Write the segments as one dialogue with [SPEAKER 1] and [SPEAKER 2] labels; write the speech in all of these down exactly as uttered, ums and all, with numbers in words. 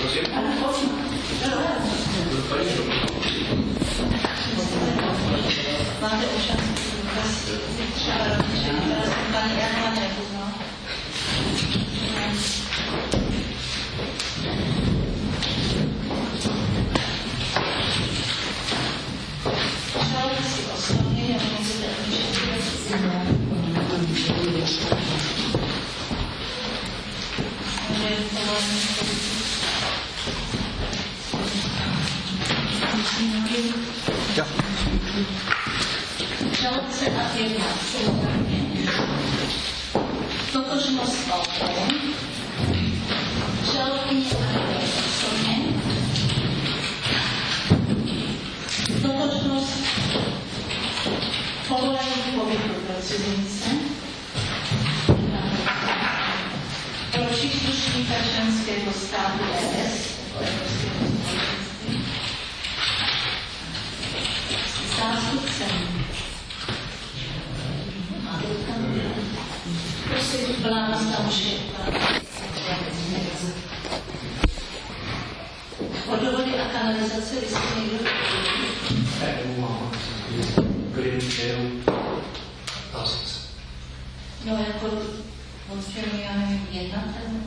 [SPEAKER 1] Máte už třeba paní Jana nepoznal. Přáli si osobně, jak můžete
[SPEAKER 2] Ja.
[SPEAKER 1] Žalobce a firma souhrnně. Totožnost autorem. Žalobkyně a firma osobně. Totožnost povolení pobytu pro cizince. Pro příslušníka členského státu E S, zástupcem. Prosím, byla nás tam už je. Vodovody a kanalizace, vy jste někdo? No jako od čemu, já nevím, jednat nebo?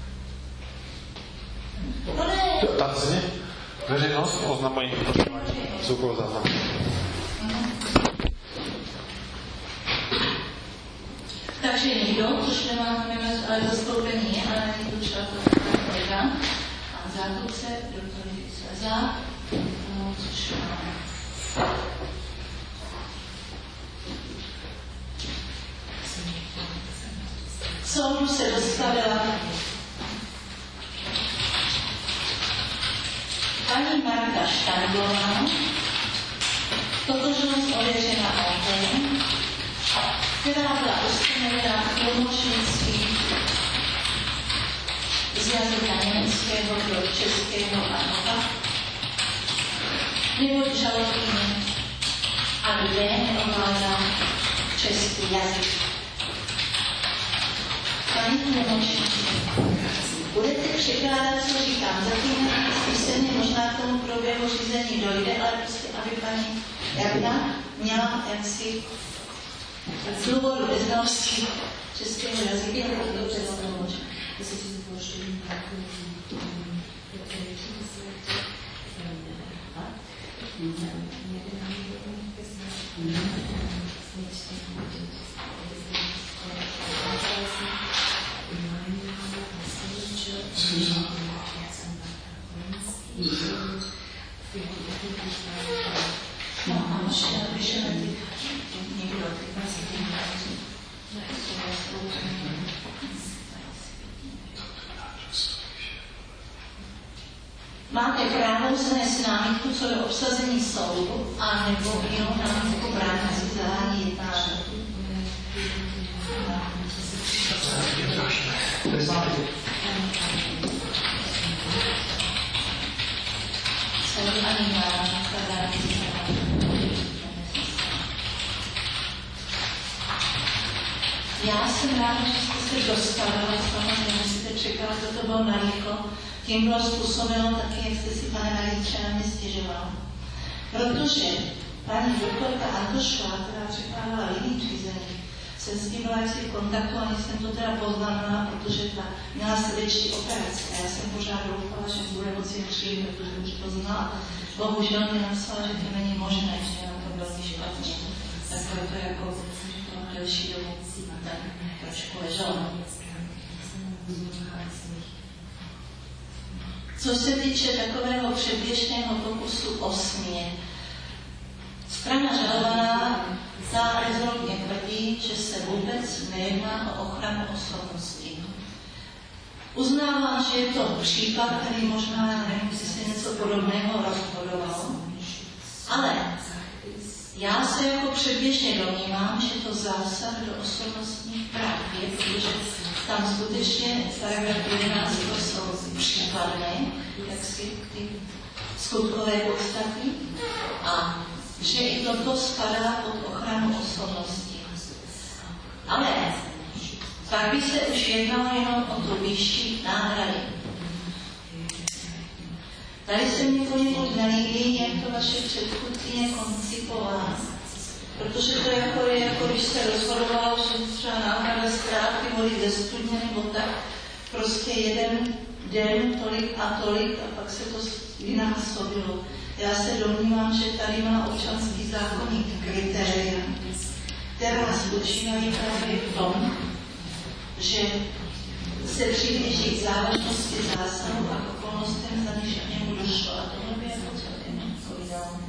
[SPEAKER 1] No ne.
[SPEAKER 2] Otázně? Veřejnost oznamují zvukovou záznam.
[SPEAKER 1] Takže nikdo, což nemá nevím, ale zastoupení je, ale není to třeba to kolega. A zástupce, doktor Slezák, což máme. K soudu se dostavila paní Marta Štanglová, totožnost ověřena autorem, která byla ustanovena v tlumočnictví z jazyka německého do českého a nova, neboť žalobkyně a kde neovládá český jazyk. Paní tlumočnice, budete překládat, co říkám, zatím písemně možná k tomu proběhu řízení dojde, ale prostě, aby paní Jarda měla jaksi z důvodu neznalosti českého jazyka, tak to dobře tlumočit. Jestli si tlumočím, tak no a možná vyšel někdo, máte právo vznést námitku co do obsazení soudu a nebo jinou námitku bránit si zadání jednání. Soudu ani námitka bránit si zadání. Já jsem ráda, že jste se dostavili, samozřejmě musíte čekat, že to bylo narychlo. Tím bylo způsobeno taky, jak jste si, pane Maritře, na mě stěžoval. Protože paní doktorka Antošová, která překlávala jiný řízení, jsem s tím byla jaksi v kontaktu, ani jsem to teda poznamenala, protože ta měla srdeční operaci a já jsem pořád doufala, že bude moci přijít, protože už to znala. Bohužel mi napsala, že to není možné, že je na to velmi špatně. Tak proto jako delší dobu tak trošku ležela. Co se týče takového předběžného pokusu o směr, strana žalovaná za rezolutně tvrdí, že se vůbec nejedná o ochranu osobnosti. Uznávám, že je to případ, který možná, nevím, jestli se něco podobného rozhodoval, ale já se jako předběžně domnívám, že to zásah do osobnostních práv je, protože tam skutečně paragraf jedenáct to jsou případné, jak si ty skutkové podstaty, a že i toto spadá pod ochranu osobnosti. Ale pak by se už jednalo jenom o tu výši náhrady. Tady se mi poněkud nelíbí, jak to vaše předchůdkyně koncipovala. Protože to jako je, jako když se rozhodovalo, že třeba náhrada ztráty vody ze studně nebo tak, prostě jeden den tolik a tolik a pak se to vynásobilo. Já se domnívám, že tady má občanský zákoník kritéria, která spočívají právě v tom, že se přihlíží k závažnosti zásahu a k okolnostem, za níž k němu došlo. A tohle by jako celkem odpovídalo.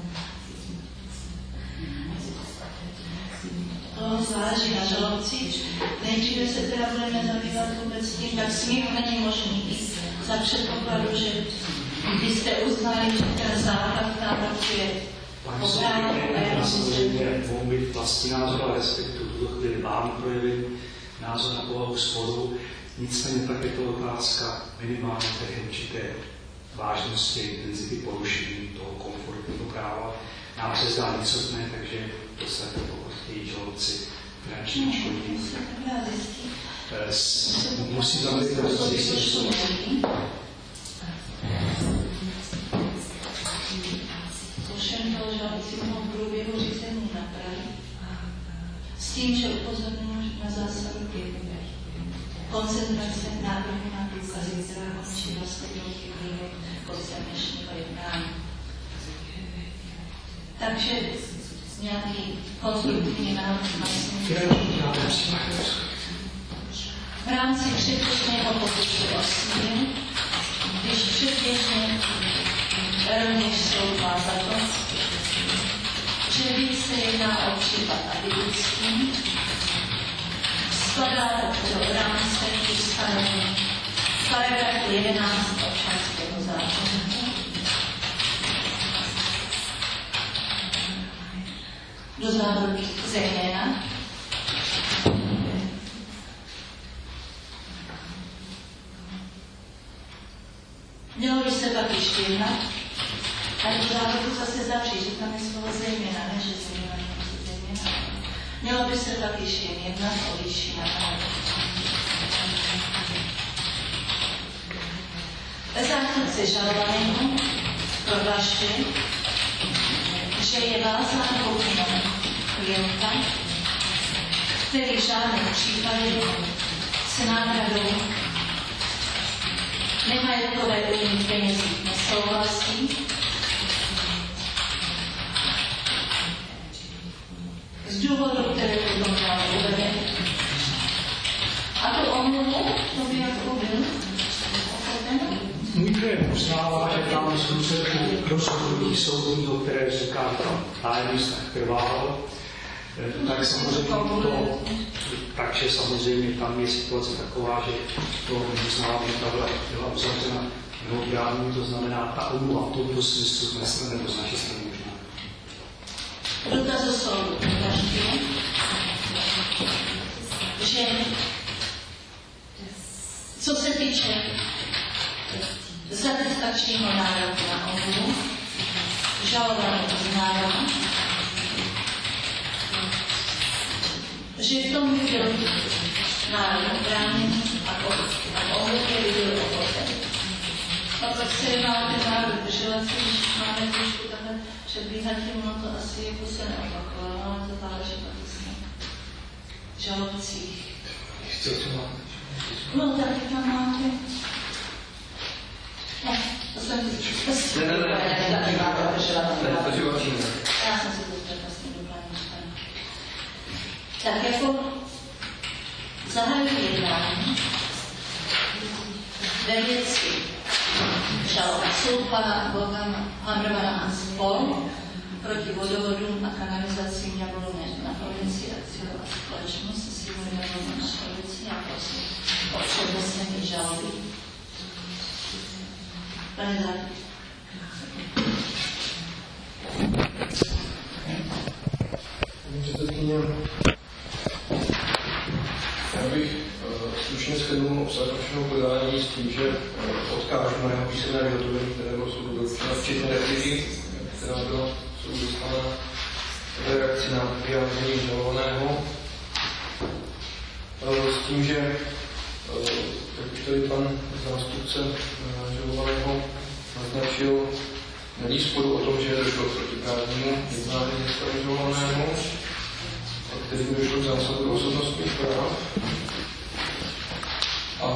[SPEAKER 1] To záleží na žalobci. Nejdříve se teda budeme zabývat vůbec tím, tak smír není možný za předpokladu, že byste uznali, že ten základ návrh je oprávněný a je
[SPEAKER 3] samozřejmě mohou být vlastní názor, ale respektu v tuto chvíli mám projevit názor na povahu sporu. Nicméně tak je to otázka minimálně té určité vážnosti, intenzity porušení toho komfortního práva. Nám se zdá nicotné, takže to se pokud chtějí žalobci finanční škodí. Musí tam být to zjistit.
[SPEAKER 1] Ovšem to žalobci mohou v průběhu řízení napravit s tím, že upozorňuji na zásadu koncentrace návrhu na důkazy, která končí vlastně do chvíli konce dnešního jednání. Takže nějaký konstruktivní návrh vlastně. V rámci předběžného pokusu o směr, když předběžně rovněž soudla za to, že víc se jedná o případ adibucký, skladá do rámce ustanovení paragrafu jedenáct občanského zákoníku. Do závorky zejména mělo by se pak ještě jednat, a do závorku zase zavřít, že tam je slovo zejména, ne že zejména, ne zejména. Mělo by se pak ještě jednat o výši náhrady. Zástupce žalovaného prohlašuje, že je vázán pokynem klienta, který v žádném případě s náhradou nemajetkové újmy penězí nesouhlasí, z důvodu, které potom dále uvede. A tu omluvu, to by jako byl ochoten?
[SPEAKER 3] Můj klient uznává, že tam z důsledku rozhodnutí soudního, které říká, nájemný vztah trval, tak samozřejmě to, takže samozřejmě tam je situace taková, že to uznávání byla, byla uzavřena mnohokrát, to znamená, ta omluva v tomto smyslu nesme nebo z naší strany možná.
[SPEAKER 1] Dotazu soudu uvažuje, že co se týče satisfakčního nároku na omluvu, žalovaný uznává, že v tom by byl nárok oprávněný a omluvě by byl ochoten. A pak se má ten nárok držovat, když máme trošku takhle předbíhatě, ono to asi jako se neopakovalo, ale to záleží taky s žalobcích.
[SPEAKER 3] Co to máte?
[SPEAKER 1] No, taky tam máte. Ne, to jsem si... Ne, ne, ne, ne, já jsem si to přednostně doplnila. Tak jako zahájí jednání ve věci žaloba soud pana Hamrmana a spol proti vodovodům a kanalizacím Jablonné na provincii akciová společnost se svým jménem na provincii a prosím o přednesení žaloby. Pane Závěr.
[SPEAKER 4] Předsedkyně, já bych stručně shrnul obsah vašeho podání s tím, že odkážu na jeho písemné vyhotovení, které bylo soudu doručeno, včetně repliky, která byla soudu dostána v reakci na vyjádření žalovaného. S tím, že jak už tady pan zástupce žalovaného naznačil, není sporu o tom, že došlo k protiprávnímu jednání nestavizovanému, který došlo k zásadu osobnostních práv. A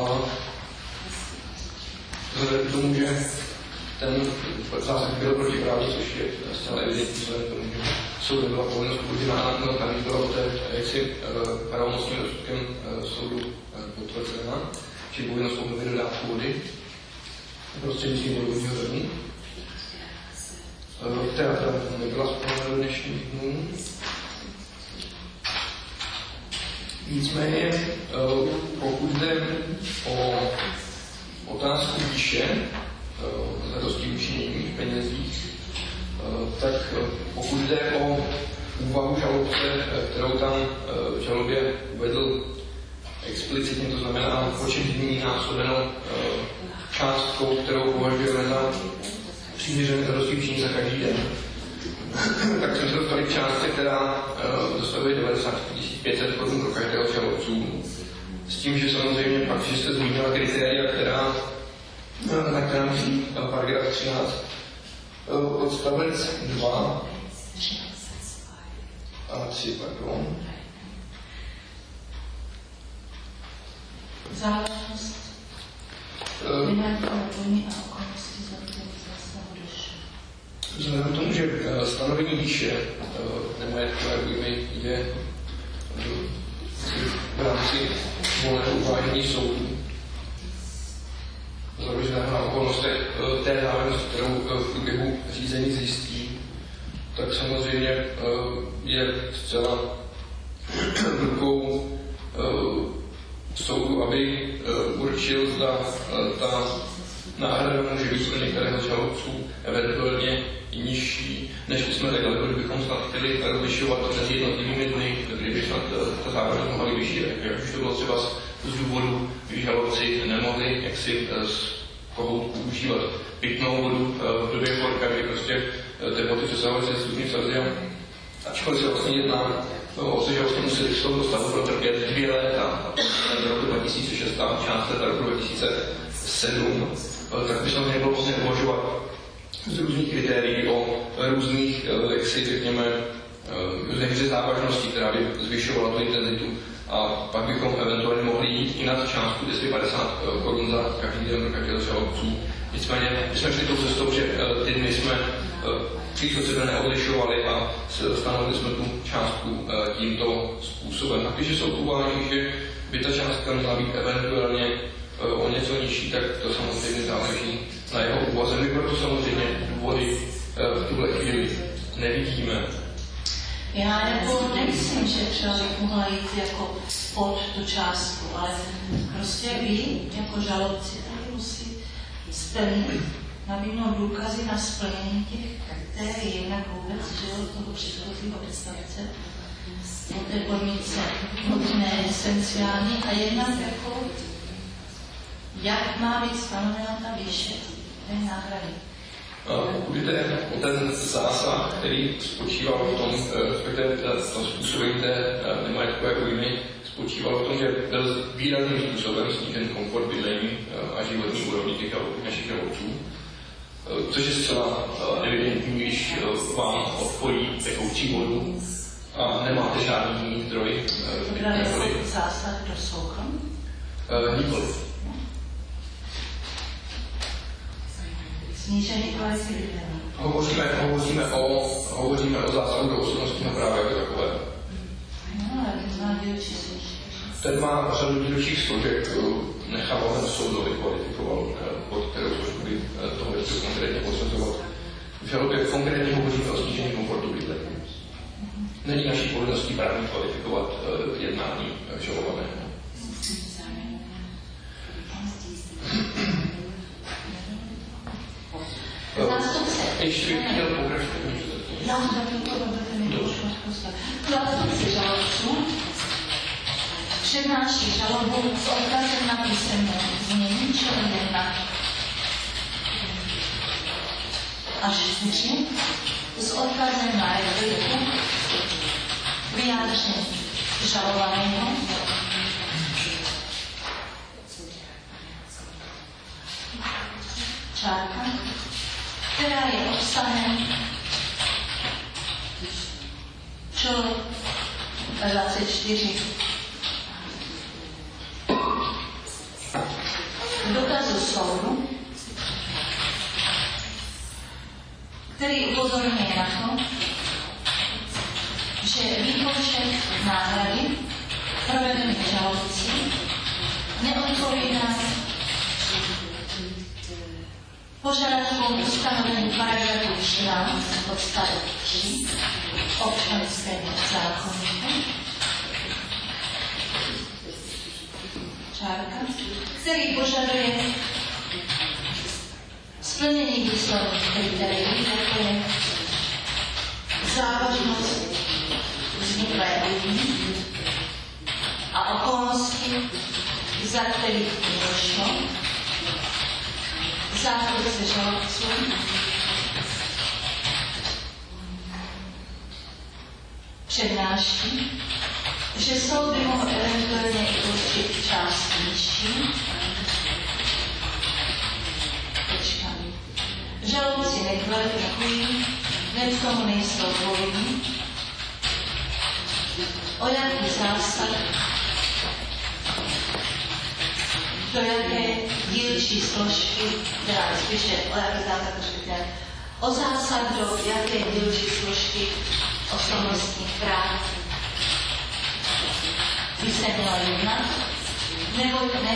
[SPEAKER 4] vzhledem k tomu, že ten zásad byl protiprávní, což je zcela evidentní vzhledem k tomu, že soud nebyla povinnost podívána, no tam byla poté jaksi pravomocným rozsudkem soudu potvrzena, či povinnost obnovit dodávku vody prostřednictvím vodního řadu, která teda nebyla splněna do dnešních dnů. Nicméně, pokud jde o otázku výše, zadosti učinění v penězích, tak pokud jde o úvahu žalobce, kterou tam v žalobě uvedl explicitně, to znamená počet dní násobenou částkou, kterou považujeme za přiměřené zadosti učinění za každý den, tak jsme se dostali k částce, která dosahuje devadesát tisíc pět set korun pro každého žalobců. S tím, že samozřejmě pak, že jste zmínila kritéria, která, na která musí paragraf třináct odstavec dva a tři, pardon.
[SPEAKER 1] Záležitost. Vynáklady a okolnosti, za které zastavu došlo.
[SPEAKER 4] Vzhledem k tomu, že stanovení výše nemajetkové újmy je v rámci volného uvážení soudu založeného na okolnostech té záležitosti, kterou v průběhu řízení zjistí, tak samozřejmě je zcela v rukou soudu, aby určil, zda ta náhrada může být pro některého žalobců eventuálně nižší, než jsme řekli, protože bychom snad chtěli rozlišovat mezi jednotlivými dny, kdyby snad ta závažnost mohla být vyšší. Jak už to bylo třeba z důvodu, když žalobci nemohli jaksi z kohoutku užívat pitnou vodu v době horka, kdy prostě teploty přesahovaly se stupňů Celsia. Ačkoliv se vlastně jedná o to, že vlastně museli z toho stavu protrpět dvě léta, a to roku dva tisíce šest, část let roku dva tisíce sedm, tak by samozřejmě bylo vlastně uvažovat z různých kritérií o různých, jak si řekněme, různých závažností, která by zvyšovala tu intenzitu. A pak bychom eventuálně mohli jít i nad částku dvě stě padesát korun za každý den pro každého žalobců. Nicméně my jsme šli tou cestou, že ty dny jsme příliš od sebe neodlišovali a stanovili jsme tu částku tímto způsobem. A když soud uváží, že by ta částka měla být eventuálně o něco nižší, tak to samozřejmě záleží na jeho úvaze. My proto samozřejmě důvody v tuhle chvíli nevidíme.
[SPEAKER 1] Já jako nemyslím, že třeba bych mohla jít jako pod tu částku, ale prostě vy jako žalobci tady musí splnit, nabídnout důkazy na splnění těch kritérií, jinak vůbec, že jo, toho předchozího odstavce, o té podmínce nutné, esenciální a jednak jako, jak má být stanovena ta výše té náhrady.
[SPEAKER 4] Pokud jde o ten zásah, který spočíval v tom, respektive to způsobení té nemajetkové újmy, spočíval v tom, že byl výrazným způsobem snížen komfort bydlení a životní úrovni těch našich žalobců, což je zcela evidentní, když vám odpojí tekoucí vodu a nemáte žádný jiný zdroj.
[SPEAKER 1] To je zásah do soukromí?
[SPEAKER 4] Nikoliv.
[SPEAKER 1] Snížení kvality bydlení.
[SPEAKER 4] Hovoříme, hovoříme, o, hovoříme o zásahu do osobnostního práva jako takové.
[SPEAKER 1] No, ale to má dílčí složek.
[SPEAKER 4] Ten má řadu dílčích složek, necháváme soudovi kvalifikoval, pod kterou složku by toho věci konkrétně posuzoval. V žalobě konkrétně hovoříme o snížení komfortu bydlení. Není naší povinností právně kvalifikovat jednání žalovaného. Ještě bych chtěl pokračovat.
[SPEAKER 1] Já mám takový problém, že mi to už moc poslat. Zástupci žalobců přednáší žalobu s odkazem na písemné znění člena jedna až čtyři s odkazem na repliku vyjádření žalovaného čárka povstane. Člověk dvacet čtyři. K dokazu soudu, který upozorňuje na to, že výpočet náhrady provedený žalobcí neodpovídá požadavkům ustanovení paragrafu čtrnáct odstavec tři občanského zákoníku, čárka, který požaduje splnění výslovných kritérií, jako je závažnost vzniklé újmy a okolnosti, za kterých došlo, zástupce žalobců, přednáší, že soud by mohl eventuálně i určit část nižší. Počkám. Žalobci nekvalifikují, hned k tomu nejsou volní. O jaký zásad, do jaké dílčí složky, teda spíše o jaký zásad, řekněte, o zásad, do jaké dílčí složky osobnostních práv by se měla jednat, nebo ne,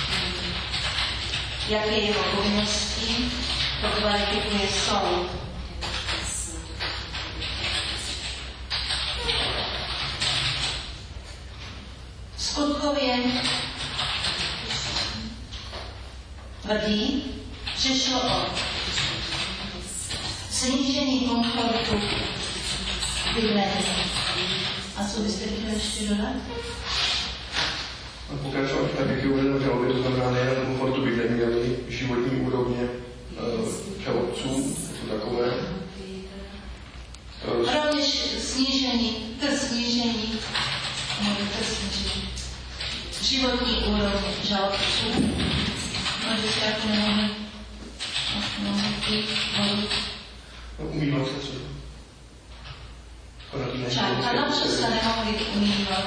[SPEAKER 1] jaké jeho povinností to kvalifikuje soud. Skutkově tvrdí, že šlo o snížení komfortu bydlení. A co byste chtěli ještě dodat?
[SPEAKER 4] Pokračovat tak, jak je uvedeno v žalobě, to znamená nejen komfortu bydlení, ale i životní úrovně žalobců, jako takové.
[SPEAKER 1] Rovněž snížení, to snížení, nebo to snížení životní úrovně žalobců, no, že se jako nemohli, nemohli pít vodu.
[SPEAKER 4] Umývat se třeba.
[SPEAKER 1] Čárka, no, že se nemohli umývat.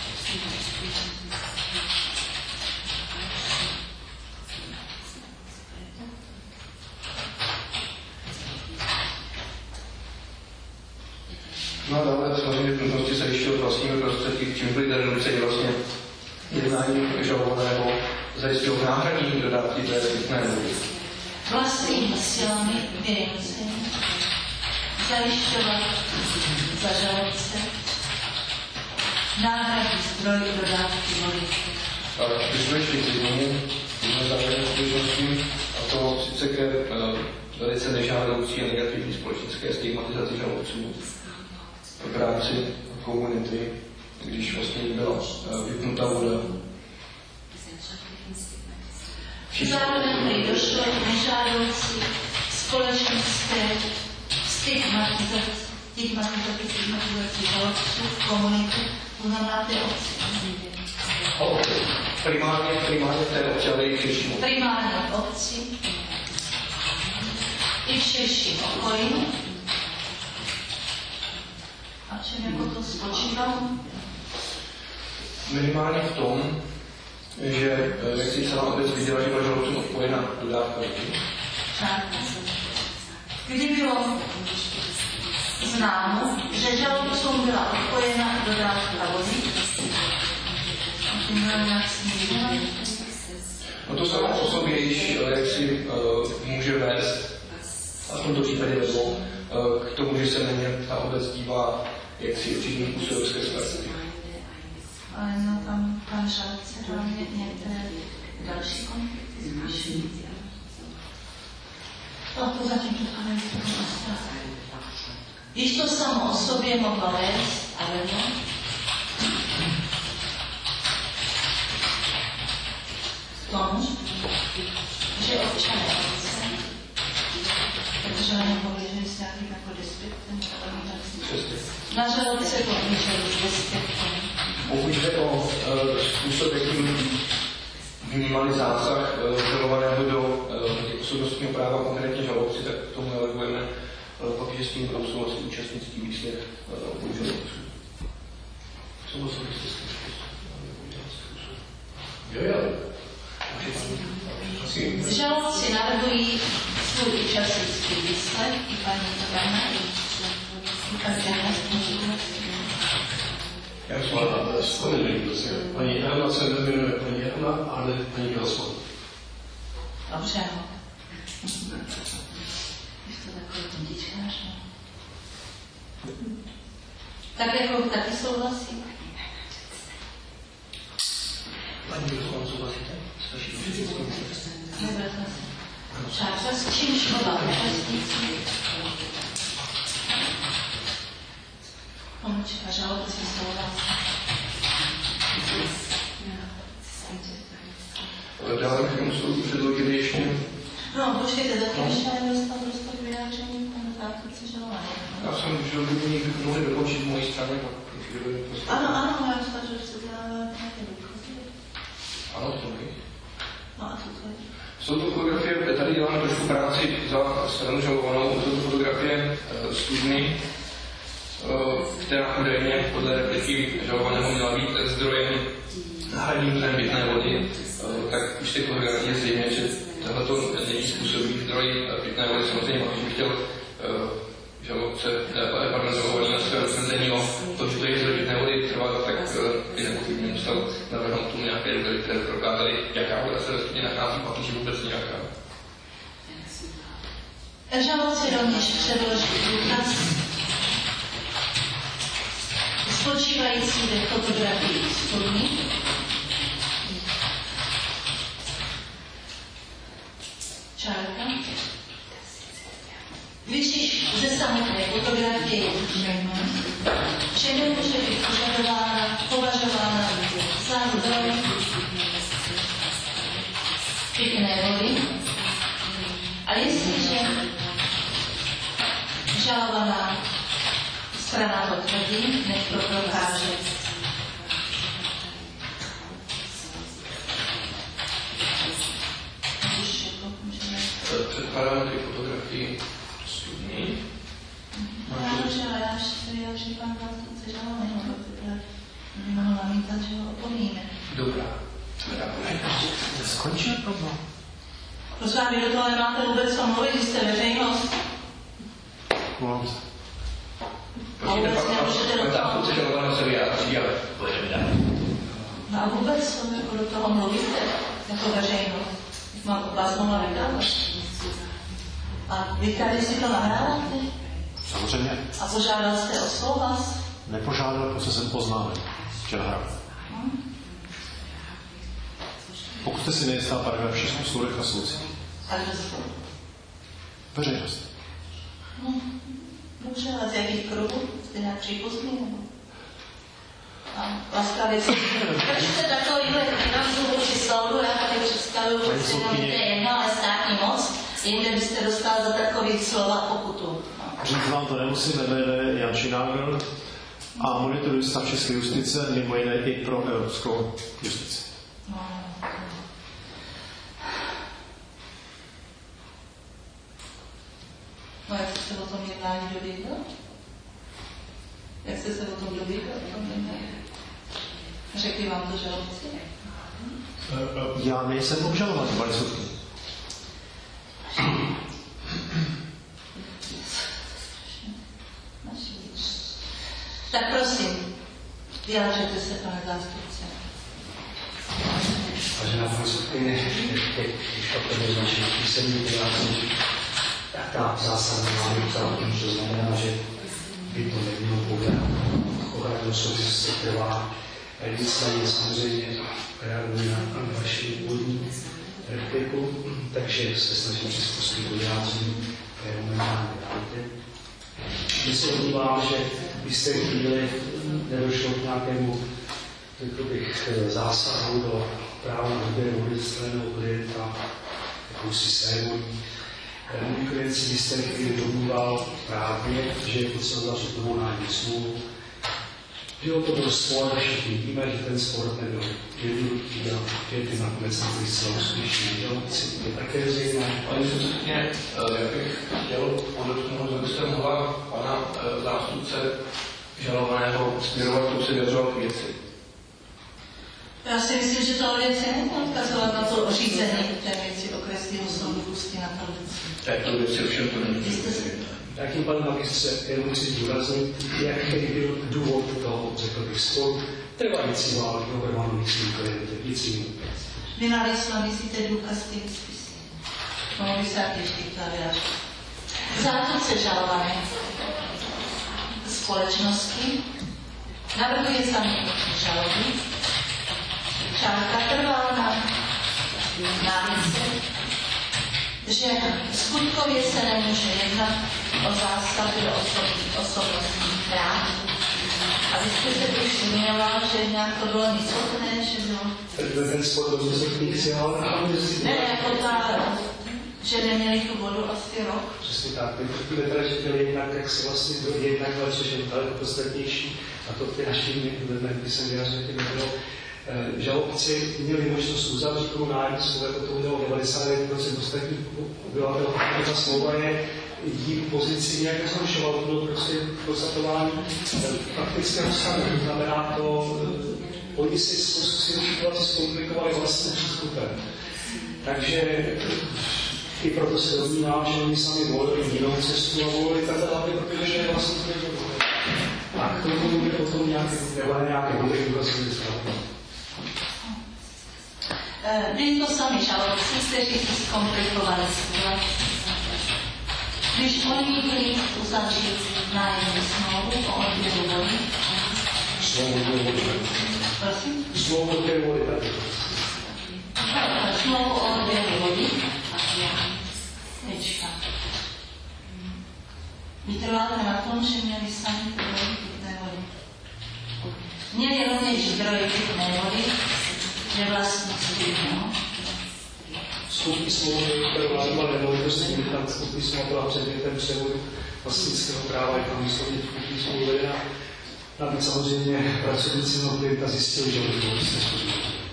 [SPEAKER 4] No a dále samozřejmě v nutnosti se ještě od vlastními prostředky, čím byly tady nuceni vlastně jednání žalovaného zajistil náhradní dodávky té pitné vody.
[SPEAKER 1] Vlastními silami byli nuceni zajišťovat za žalobce náhradní zdroj dodávky vody.
[SPEAKER 4] A když jsme šli k jednomu, jsme závěrem skutečností, a to sice ke uh, velice nežádoucí a negativní společenské stigmatizaci žalobců v rámci komunity, když vlastně byla uh, vypnuta voda.
[SPEAKER 1] Zároveň došlo k nežádoucí společenské stigmatizaci, stigmatizaci, stigmatizaci žalobců v komunitě, to znamená té obci.
[SPEAKER 4] Primárně, primárně v té obci, ale i v širším.
[SPEAKER 1] Primárně v obci, i v širším okolí. A čem jako to spočívalo?
[SPEAKER 4] Minimálně v tom, že jak si celá obec viděla, že byla žalobcům odpojena dodávka vody.
[SPEAKER 1] Kdy bylo známo, že žalobcům byla odpojena dodávka vody,
[SPEAKER 4] no to samo o sobě již jak si uh, může vést, a v tomto případě vedlo, uh, k tomu, že se na ně ta obec dívá jak si určitým způsobem skrz prsty.
[SPEAKER 1] Ale no tam pan žalobce dal některé další konflikty. A to zatím to analyzujeme. Když to samo o sobě mohlo vést a vedlo, k tomu, že občané obce, protože oni pověřili s nějakým jako deskriptem, na žalobce pověřili s deskriptem.
[SPEAKER 4] Pokud jde o uh, způsob, jakým vnímali zásah uh, žalovaného do uh, osobnostního práva, konkrétně žalobci, tak k tomu nalegujeme pak je s tím budou souhlasit účastnický výslech obžalobců. Souhlasili jste s tím? Jo, jo.
[SPEAKER 1] Žalobci navrhují svůj účastnický výslech i paní Jana i paní Jana.
[SPEAKER 4] Já jsem vzpomněl, prosím. Paní Jana se nevěnuje paní Jana, ale paní Glasman.
[SPEAKER 1] Dobře. Je to takový děčkář, no. Tak jako taky souhlasí.
[SPEAKER 4] Paní Glasman souhlasíte?
[SPEAKER 1] Nebude to Čáře s čímž oba účastníci. Pomůčka, žalobci souhlasí.
[SPEAKER 4] Dále bychom museli předložit ještě.
[SPEAKER 1] No, počkejte, zatím ještě nedostal dostat vyjádření pana zástupce žalované.
[SPEAKER 4] Já jsem, že by bychom mohli dokončit z mojí strany, pak kdyby prostě...
[SPEAKER 1] Ano, ano, já dostat, že se dělá nějaké důkazy.
[SPEAKER 4] Ano, to bych.
[SPEAKER 1] No a co to je?
[SPEAKER 4] Jsou to fotografie, tady děláme trošku práci za stranu žalovanou, jsou to fotografie e, studny, e, která údajně podle repliky žalovaného měla být zdrojem hradím pitné vody, tak už z těch fotografie je zřejmě, že tohleto není způsobný zdroj pitné vody. Samozřejmě, když bych chtěl žalobce, pardon, žalovaný na své rozsazení o tom, že to je zdroj pitné vody trvat, tak by nepochybně musel navrhnout tu nějaké důvody, které prokázaly, jaká voda se ve studně nachází, pak už vůbec nějaká.
[SPEAKER 1] Žalobci rovněž předloží důkaz spočívající ve fotografii studny, čárka. Když již ze samotné fotografie je zřejmé, že nemůže být požadována, považována za zdroj pitné vody, a jestliže žalovaná strana to tvrdí, než to prokáže.
[SPEAKER 4] Předkládáme ty fotografii studní.
[SPEAKER 1] Já že ale já si vyjádřím pan zástupce žalovaného, protože by mohl namítat, že ho opomíme.
[SPEAKER 4] Dobrá.
[SPEAKER 2] Skončil problém.
[SPEAKER 1] Prosím, vy do toho nemáte vůbec co mluvit, když jste veřejnost.
[SPEAKER 2] Mluvám se.
[SPEAKER 1] A vůbec nemůžete do toho...
[SPEAKER 4] Zástupce žalovaného se vyjádří, ale budeme dát.
[SPEAKER 1] No a vůbec jako do toho mluvíte, jako veřejnost. Mám vás mohla vydávat. A vy tady si to nahráváte?
[SPEAKER 2] Samozřejmě.
[SPEAKER 1] A požádal jste o souhlas?
[SPEAKER 2] Nepožádal, protože jsem oznámil, že nahrávám.
[SPEAKER 1] Hmm.
[SPEAKER 2] Pokud jste si nejistá paragraf šest o soudech a soudcích.
[SPEAKER 1] Takže jsou.
[SPEAKER 2] Veřejnost.
[SPEAKER 1] No, dobře, ale z jakých kruhů? Jste nějak přípustný? A laskavě si... Proč jste takovýhle výrazů vůči soudu? Já tady představuju, že jste jenom jedno, ale státní moc. Jinde byste dostal za takový slova pokutu.
[SPEAKER 2] Říct vám to nemusíme, jmenuje Jan Šinágl a monitoruje stav české justice, mimo jiné i pro evropskou justici.
[SPEAKER 1] No, no jak jste se o tom jednání dověděl? Jak jste se o tom dověděl? Řekli vám to žalobci?
[SPEAKER 2] Já nejsem obžalovaný, pane soudkyně.
[SPEAKER 1] Tak prosím, vyjádřete se, pane zástupce.
[SPEAKER 3] Vážená paní soudkyně, když to bude značit písemný vyjádření, tak ta zásadní námitka, to znamená, že by to nemělo pouze ochranu souvislosti trvá. Nicméně samozřejmě reaguji na vaši úvodní repliku, takže se snažím přizpůsobit vyjádření, které momentálně dáte. My se domnívám, že v jisté chvíli nedošlo k nějakému, řekl bych, zásahu do práva na výběr vody ze strany klienta, jakousi sérii. Můj klient si v jisté chvíli domníval právě, že je potřeba zavřít novou nájemní smlouvu Bylo to byl spor, všichni víme, že ten spor nebyl jednoduchý a že ty nakonec nebyli zcela úspěšní. Je také zřejmé.
[SPEAKER 4] Pane předsedkyně, já bych chtěl podotknout, že byste mohla pana zástupce žalovaného směrovat, to se vyjadřoval k věci.
[SPEAKER 1] Já si myslím, že to věci není odkazovat na to řízení té věci okresního soudu v Ústí nad Orlicí.
[SPEAKER 4] Tak to věci ovšem to není.
[SPEAKER 3] Takým pane magistře, jenom chci zdůraznit, jaký byl důvod toho, řekl bych, sporu trvající války o Romanových svým klientech. Nic jiného.
[SPEAKER 1] Vynali jsme, myslíte, důkaz těch spisy. Mohli se ještě chtěla vyražit. Zástupce žalované společnosti navrhuje zamítnutí žaloby. Čárka trvala na námitce, že skutkově se nemůže jednat o zásahy do osobních osobnostních práv. A vy jste se už zmiňoval, že nějak to bylo nicotné, že bylo...
[SPEAKER 3] Takže ten spor do osobních chci, ale
[SPEAKER 1] ne, jako ta, že neměli tu vodu asi rok.
[SPEAKER 3] Přesně tak. Ty teda, že měli jednak, jak se vlastně do jednak, ale což je daleko podstatnější, a to ty naši dny, kdy jsem vyjádřil, že nebylo, žalobci měli možnost uzavřít tu nájemní smlouvu, jako to udělalo devadesát devět procent ostatních obyvatel, a ta smlouva je jim pozici nějak nezhoršovala, to bylo prostě konstatování faktického stavu. To znamená to, oni si svou situaci zkomplikovali vlastním přístupem. Takže i proto se domnívám, že oni sami volili jinou cestu a volili tak dále, protože je vlastně zvědělo. A k tomu je potom nějaké, nebo nějaké dobré důkazy vystavy.
[SPEAKER 1] Byli to sami žalobci, kteří si zkomplikovali situaci. Když oni byli uzavřít nájemní smlouvu o odběru vody. Prosím?
[SPEAKER 3] Smlouvu o odběru vody tady.
[SPEAKER 1] Smlouvu o odběru vody. Tečka. Vytrváte na tom, že měli sami zdroje pitné vody. Měli rovněž zdroje pitné vody, že vlastnictví, no.
[SPEAKER 3] Skupní smlouvy, kterou nazývali nemovitostní, tam skupní smlouva byla předmětem převodu vlastnického práva, je tam výslovně skupní smlouvy a navíc samozřejmě pracovníci klienta zjistili, že to bylo výsledky.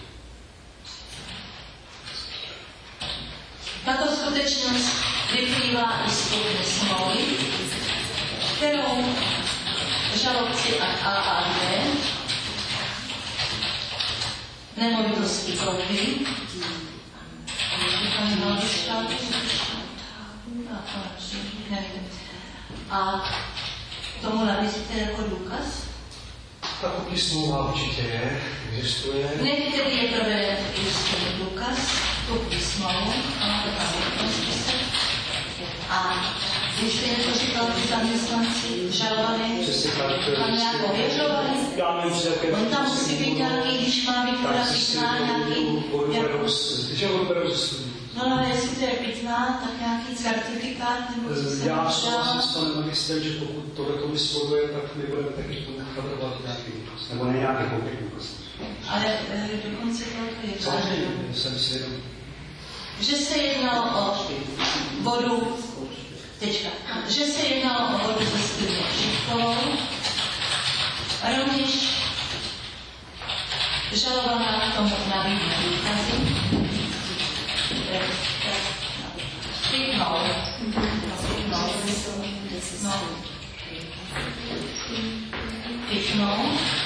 [SPEAKER 1] Tato skutečnost vyplývá i z skupní smlouvy, kterou žalobci A a B nemovitosti koupili. A tomu nabízíte jako důkaz?
[SPEAKER 3] Ta kupní smlouva určitě je, existuje.
[SPEAKER 1] Některý je proveden jistý důkaz, kupní smlouvu, a když jste něco říkal, ty zaměstnanci žalovaní, tam nějak ověřovali, on tam musí být nějaký, když má být voda pitná, nějaký... No ale jestli to je pitná, tak nějaký certifikát nebo co se
[SPEAKER 3] já
[SPEAKER 1] možná...
[SPEAKER 3] souhlasím s panem magistrem, že pokud tohle vyslovuje, tak my budeme taky tomu navrhovat nějaký důkaz, nebo ne nějaký konkrétní důkaz.
[SPEAKER 1] Ale e, dokonce to je
[SPEAKER 3] samozřejmě, jsem svědom.
[SPEAKER 1] Že se jednalo o vodu, tečka, že se jednalo o vodu ze studie Žitkovou, a rovněž žalovaná k tomu nabídne důkazy, pitnou, pitnou, no, pitnou,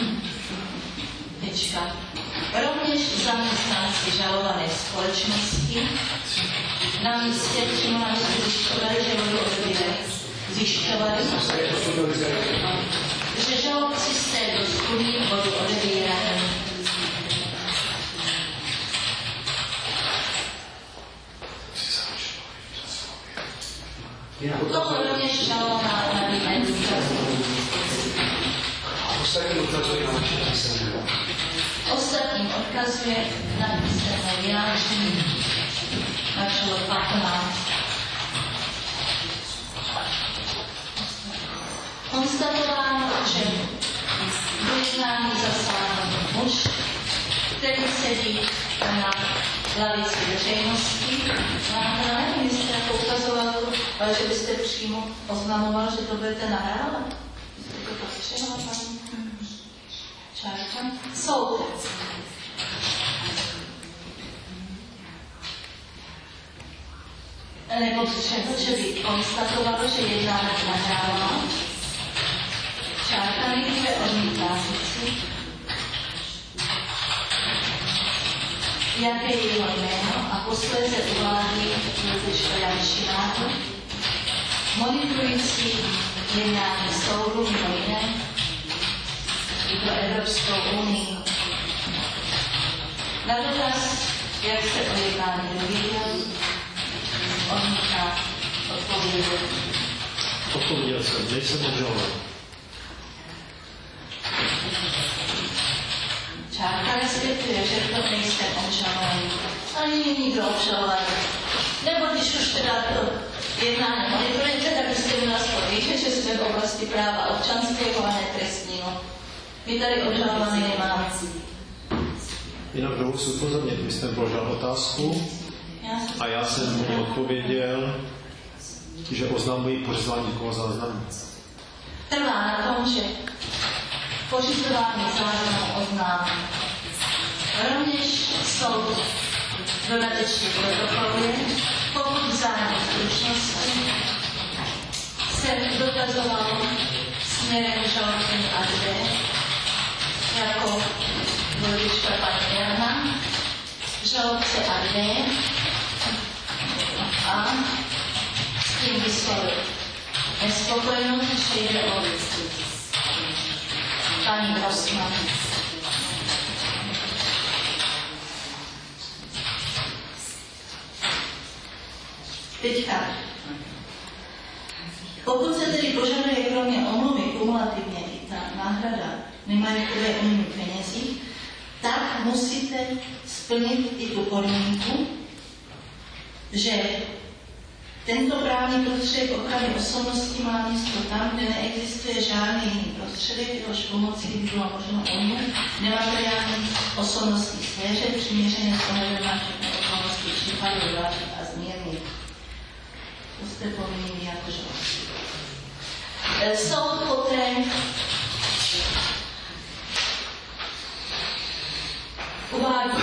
[SPEAKER 1] tečka. Rovněž zaměstnanci žalované společnosti na místě přímo na místě zjišťovali, že vodu odběrali. Zjišťovali, že žalobci z této studii vodu odebírali. To rovněž žalovaná nabídne důkazu.
[SPEAKER 3] Ostatní odkazuje na naše písemné.
[SPEAKER 1] Ostatním odkazuje na písemné vyjádření na číslo patnáct. Konstatováno, že do jednání zasáhl muž, který sedí na lavici veřejnosti. Já nevím, jestli jako ukazoval, ale že byste přímo oznamoval, že to budete nahrávat. Jste to potřeboval, paní? Čárka. Soudce. Nebo třeba, že by konstatovalo, že jedná nahrává. Čárka nejprve odmítá říci, jaké je jeho jméno a posléze uvádí další návrh, monitorující jednání soudu mimo jiné i pro Evropskou unii. Na dotaz, jak se o jednání dověděl, odmítá odpovědět.
[SPEAKER 2] Odpověděl jsem, nejsem obžalován.
[SPEAKER 1] Čárka respektuje, že to nejsem obžalovaný. Ani není nikdo obžalovaný. Nebo když už teda to jednání monitorujete, tak byste měla vědět, že jsme v oblasti práva občanského a netrestního. My tady obžalovaný nemáme.
[SPEAKER 2] Jinak dovolte si upozornit, vy jste položil otázku a já jsem mu odpověděl, že oznamuji pořizování někoho záznamu.
[SPEAKER 1] Trvá na tom, že pořizování záznamu oznámí. Rovněž soud dodatečně protokoluje, pokud zájem stručnosti se dotazoval směrem žalobkyni A D jako volička paní Jana, žalobce A D a s tím vyslovil nespokojenost, že jde o paní Grossman. Teďka. Pokud se tedy požaduje kromě omluvy kumulativně i ta náhrada nemajetkové unijní penězí, tak musíte splnit i tu podmínku, že tento právní prostředek ochrany osobnosti má místo tam, kde neexistuje žádný jiný prostředek, jehož pomocí by bylo možno onu nemateriální osobnostní sféře přiměřeně s ohledem na všechny okolnosti případu vyvážit a zmírnit. To jste povinni jako žalobci. Soud poté uvádí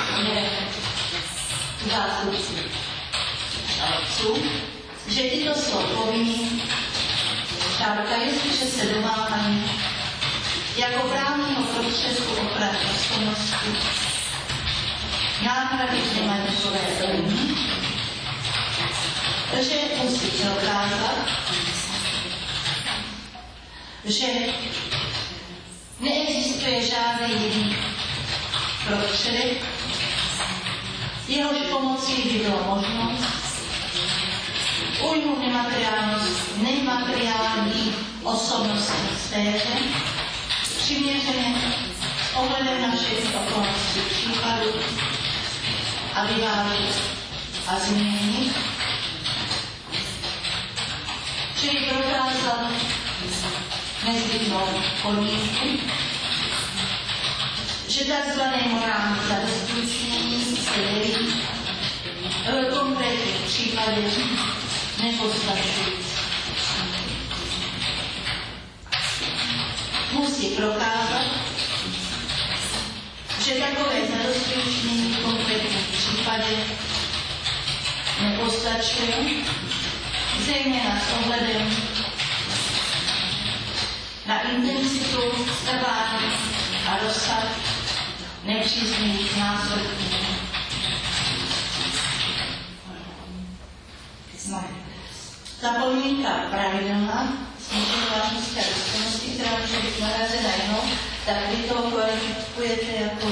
[SPEAKER 1] zástupci žalobců, že tyto jsou povinni Čárka, jestliže se domáhají jako právního prostředku ochrany osobnosti náhrady nemajetkové újmy, že musí prokázat, že neexistuje žádný jiný prostředek, jehož pomocí by bylo možno újmu nemateriální osobnostní sféře přiměřeně s ohledem na všechny okolnosti případu a vyvážit a změnit, čili prokázat nezbytnou podmínku, že tzv. morální zadostiučinění se jeví v konkrétních případech nepostačující. Musí prokázat, že takové zadostiučinění v konkrétních případech nepostačuje, zejména s ohledem na intenzitu, trvání a rozsah nepříznivých následků. Ta podmínka pravidelná snížení vážnosti a důstojnosti, která může být nahrazena jinou, tak vy to kvalifikujete jako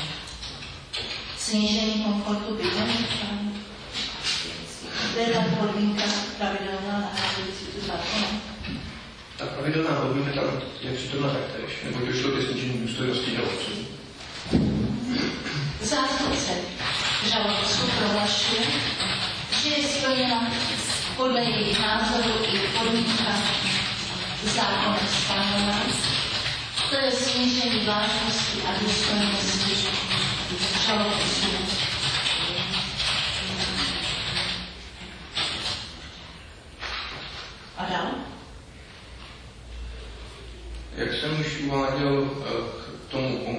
[SPEAKER 1] snížení komfortu bydlení. To je ta podmínka pravidelná nahrazující tu zákonu.
[SPEAKER 4] Ta pravidelná podmínka je přítomna taktéž, nebo došlo ke snížení důstojnosti žalobců?
[SPEAKER 1] Zástupce žalobců prohlašuje, že je splněna podle jejich názoru i podmínka zákonem stanovená, to je snížení vážnosti a důstojnosti žalobců. A dál?
[SPEAKER 4] Jak jsem už uváděl k tomu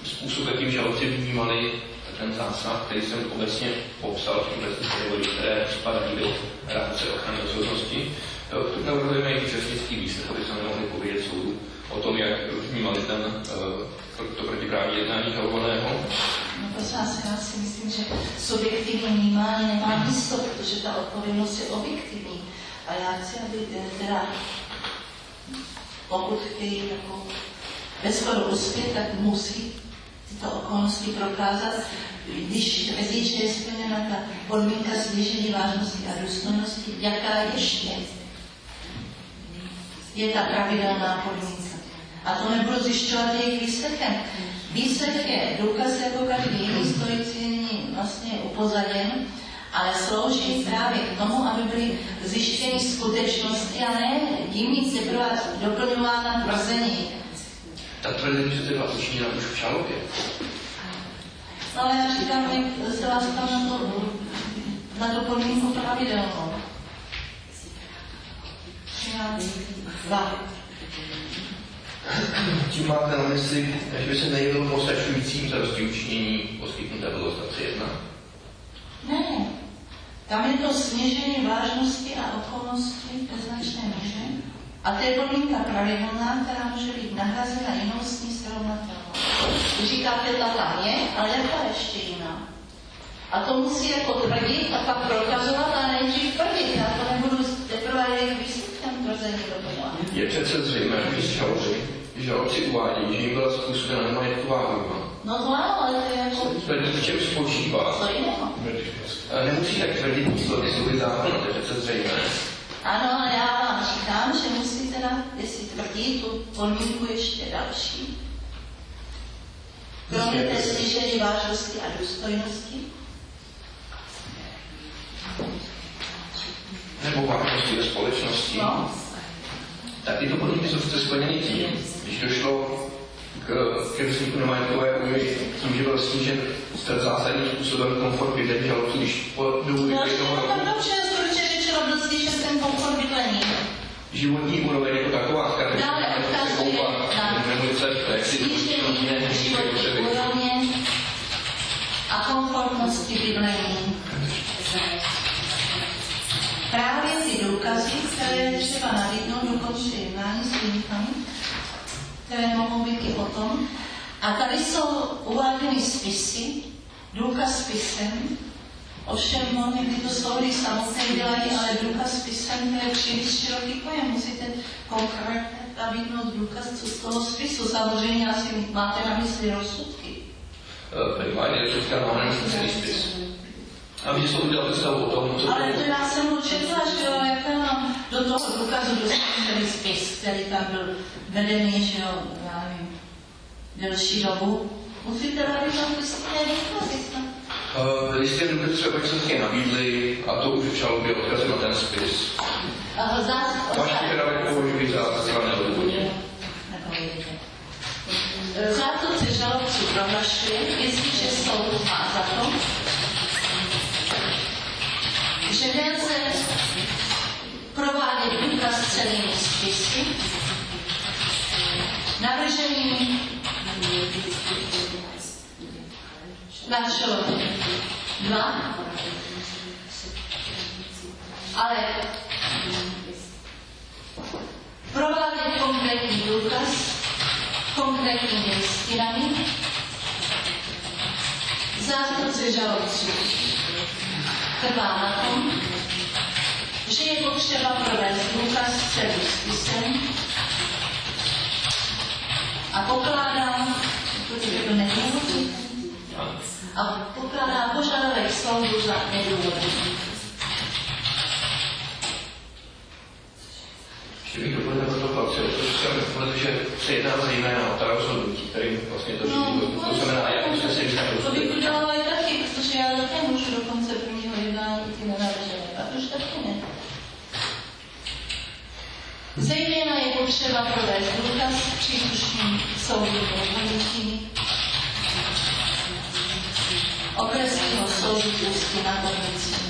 [SPEAKER 4] způsob, jakým žalobci vnímali ten zásah, který jsem obecně popsal v obecných kategorií, které spadají do rámce ochrany osobnosti. Navrhujeme i přesnický výslech, aby jsme mohli povědět soudu o tom, jak vnímali ten, to protiprávní jednání žalovaného.
[SPEAKER 1] No prosím vás, já si myslím, že subjektivní vnímání nemá místo, protože ta odpovědnost je objektivní. A já chci, aby teda, pokud chtějí jako ve shodu uspět, tak musí tyto okolnosti prokázat, když tvrdí, že je splněna ta podmínka zvýšení vážnosti a důstojnosti, jaká ještě je ta pravidelná podmínka. A to nebudu zjišťovat jejich výsledkem. Výsledek je důkaz jako každý jiný stojící není vlastně upozaděn, ale slouží právě k tomu, aby byly zjištěny skutečnosti a ne tím nic teprve doplňována tvrzení.
[SPEAKER 4] Ta tvrzení se teda učiněna už v žalobě.
[SPEAKER 1] No ale já říkám, jak se vás tam na to, na to podmínku pravidelnou. Dva.
[SPEAKER 4] Tím máte na mysli, že by se nejevilo postačujícím za učinění poskytnuté bylo odstavce jedna?
[SPEAKER 1] Ne. Tam je to snížení vážnosti a okolností ve značné míře. A to je podmínka pravidelná, která může být nahrazena jinou s ní srovnatelnou. Když říkáte, ta tam je, ale jaká ještě jiná? A to musí jako tvrdit a pak prokazovat a nejdřív tvrdit. Já to nebudu teprve jejich výsledkem tvrzení doplňovat.
[SPEAKER 4] Je přece zřejmé, že z žaloby, že žalobci uvádí, že jim byla způsobena nemajetková újma.
[SPEAKER 1] No to ano, ale to je jako...
[SPEAKER 4] Tvrdí, v čem spočívá.
[SPEAKER 1] Co jiného?
[SPEAKER 4] Nemusí tak tvrdit výsledky slovy zákona, to je přece zřejmé.
[SPEAKER 1] Ano, ale já vám říkám, že musí teda, jestli tvrdí tu podmínku ještě další. Kromě té snížení vážnosti a důstojnosti.
[SPEAKER 4] Nebo vážnosti ve společnosti.
[SPEAKER 1] No.
[SPEAKER 4] Tak tyto podmínky jsou přece splněny tím, když došlo ke vzniku nemajetkové újmy tím, že byl snížen zásadním způsobem komfort bydlení žalobců, když po dobu
[SPEAKER 1] No,
[SPEAKER 4] jednoho roku...
[SPEAKER 1] No, dobře, stručně řečeno, byl snížen ten komfort bydlení.
[SPEAKER 4] Životní úroveň jako taková, zkrátka,
[SPEAKER 1] dále ukazuje na snížení životní úrovně a komfortnosti bydlení. Právě ty důkazy, které je třeba nabídnout do konce jednání s výjimkami, které mohou být i o tom. A tady jsou uváděny spisy, důkaz spisem, ovšem no, někdy to soudy samotné dělají, ale důkaz spisem to je příliš široký pojem. Musíte konkrétně nabídnout důkaz co z toho spisu. Samozřejmě asi máte na mysli rozsudky.
[SPEAKER 4] Primárně rozsudka máme na mysli celý spis. A my jsme udělali představu o tom, co...
[SPEAKER 1] Ale to já jsem určitla, že jo, jak mám do toho důkazu dostat celý spis, který tam byl vedený, že jo, já nevím, delší dobu. Musíte dát tam listinné důkazy snad.
[SPEAKER 4] Uh, listinné důkazy jsme pak se nabídli a to už v žalobě odkazuje na ten spis.
[SPEAKER 1] Uh, zás...
[SPEAKER 4] Vaši požadavek považují za strané odůvodnění.
[SPEAKER 1] Zástupce žalobců prohlašuje, jestliže soud má za to, že nelze provádět důkaz celými spisy, navrženým našeho dva, ale provádět konkrétní důkaz konkrétními listinami, zástupce žalobců trvá na tom, že je potřeba provést důkaz celým spisem a pokládám, protože to nedůvodí, a pokládám požadavek soudu za nedůvodný.
[SPEAKER 4] Ještě bych doplnil to fakci, protože se jedná zejména o ta rozhodnutí, kterým vlastně to
[SPEAKER 1] no,
[SPEAKER 4] říká. To znamená, jak jsme si říkali.
[SPEAKER 1] To bych udělala i taky, protože já také můžu do konce prvního jednání ty nenavržené. A to už taky ne. Zejména je potřeba provést důkaz příslušným soudním rozhodnutí okresního soudu Ústí nad Orlicí.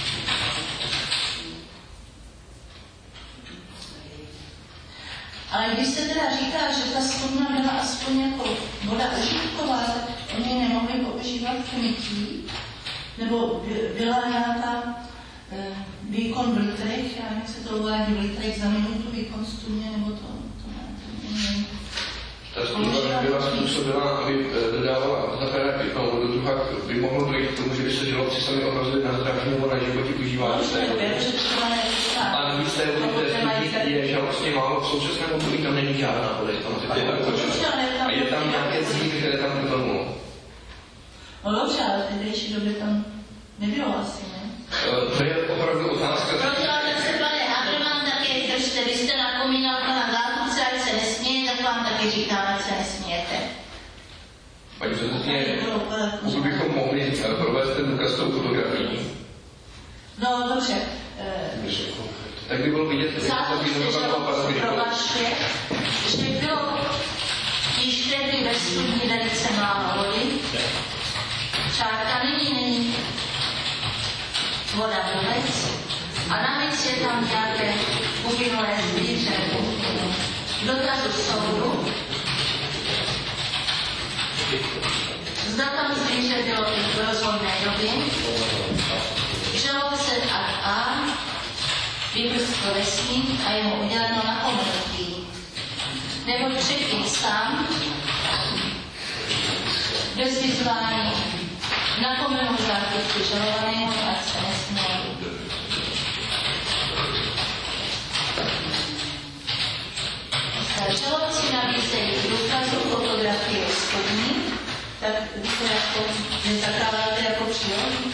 [SPEAKER 1] Ale když se teda říká, že ta studna byla aspoň jako voda užitková, tak oni nemohli používat k mytí, nebo byla nějaká e, výkon v litrech, já jak se to uvádí v litrech za minutu, výkon studně, nebo to, to, to nevím.
[SPEAKER 4] Ta studna byla způsobila, aby dodávala za prvé pitnou vodu, druhá by mohlo dojít k tomu, že by se žalobci sami ohrozili na zdraví nebo na životě užívání té vody. A navíc té vody, které je žalostně málo, v současném období tam není žádná voda. A je tam nějaké cíly, které tam vyplnulo.
[SPEAKER 1] No dobře, ale v tehdejší době tam nebylo asi, ne?
[SPEAKER 4] To je opravdu otázka.
[SPEAKER 1] Proto ale se pane Haberman také držte, vy jste napomínal pana zástupce, ať se nesměje, tak vám taky říkám, ať se nesmějete.
[SPEAKER 4] Paní předsedkyně, pokud bychom mohli provést ten důkaz tou fotografií.
[SPEAKER 1] No dobře.
[SPEAKER 4] Tak by bylo vidět, že
[SPEAKER 1] zástupce prohlašuje, že bylo již tehdy ve studni velice málo vody. Čárka nyní není voda vůbec a navíc je tam nějaké ubynulé zvíře. K dotazu soudu, zda tam zvíře bylo i v rozhodné době, žalobce ad A vyprskl lesník a je mu uděleno napomenutí. Nebo třetí sám bez vyzvání napomenou zástupci žalovaného, ať se nesmějí. Žalobci nabízejí důkazu fotografie spodní, tak to jako nezakládáte jako přílohu.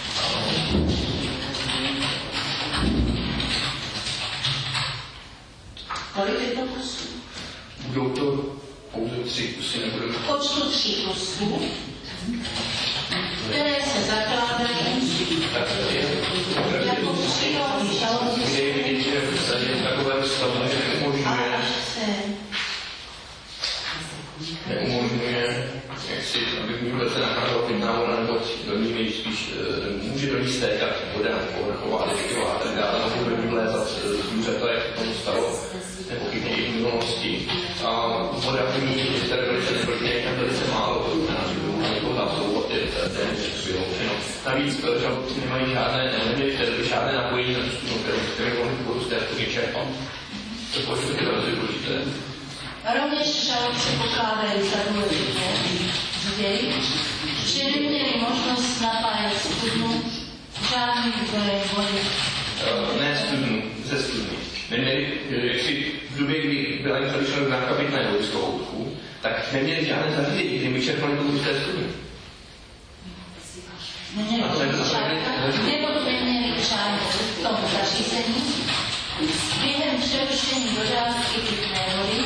[SPEAKER 1] Kolik je to kusů?
[SPEAKER 4] Budou to pouze tři kusy, nebudeme...
[SPEAKER 1] Počtu tří kusů, které se zakládají jako přílohy žalobci.
[SPEAKER 4] Kde je vidět, že v takovém stavu neumožňuje, neumožňuje, jak si, aby vůbec se nacházela pitná voda, nebo do ní nejspíš může do ní stékat voda, povrchová, dešťová a tak dále, nebo do ní vlézat zvířata, jak to stalo nepochybně i v minulosti. A voda v ní je tady velice neprotně, jak tam velice málo, to znamená, že by mohla někoho zásobovat téměř vyloučeno. Navíc žalobci nemají žádné, neměli žádné napojení na tu studnu, které mohli vodu z té studny čerpat. To je počtu velice důležité.
[SPEAKER 1] A rovněž žalobci pokládají za důležité zději, že neměli možnost napájet studnu žádným zdrojem vody.
[SPEAKER 4] Uh, ne studnu, ze studny. Neměli, jak si v době, kdy byla jim zaručena dodávka pitné vody z kohoutku, tak neměli žádné zařízení, kdy my čerpali tu z té studny.
[SPEAKER 1] Neměli nebo neměli žádnou v tom zařízení. Během přerušení dodávky pitné vody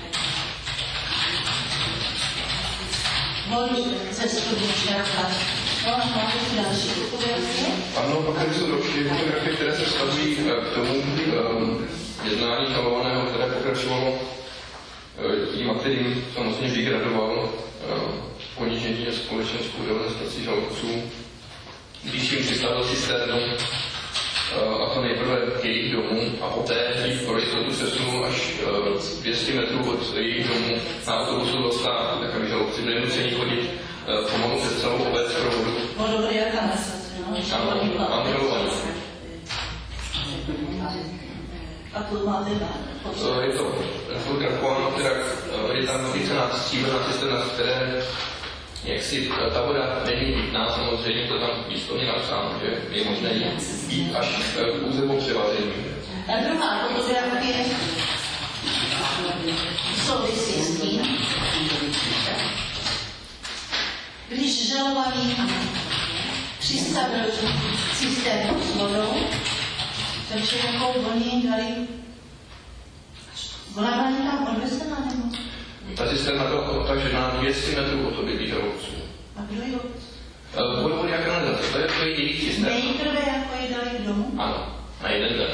[SPEAKER 1] vodu ze studny čerpat. No a máme tu další fotografie.
[SPEAKER 4] Ano, pak jsou další fotografie, které se vztahují k tomu um, jednání žalovaného, které pokračovalo uh, tím, kterým samozřejmě vygradoval uh, ponížení společenskou devastací žalobců, když jim přistavil cisternu, uh, a to nejprve k jejich domu a poté jich pro jistotu sesunul až uh, dvě stě metrů od jejich domu na autobusu do státu, tak aby žalobci byli nuceni chodit uh, pomalu před celou obec pro vodu.
[SPEAKER 1] Vodu je kanalizace, no?
[SPEAKER 4] Ano, angelovaní.
[SPEAKER 1] A tu máte na
[SPEAKER 4] Je to fotografováno, teda je tam vycená stříbrná cisterna, z které jak si ta voda není pitná, samozřejmě to tam výslovně napsáno, že je možné jít až pouze po převazení.
[SPEAKER 1] A druhá fotografie souvisí s tím, když žalovaný přistavil cisternu s vodou, takže jakou oni dali volávaní tam odvesená nebo?
[SPEAKER 4] Ta cisterna byla odtažená na dvě stě metrů od obydlí žalobců.
[SPEAKER 1] A kdo ji od?
[SPEAKER 4] Vodovodní a kanalizace, to je to jejich cisterna.
[SPEAKER 1] Nejprve jako ji dali k domu?
[SPEAKER 4] Ano, na jeden den.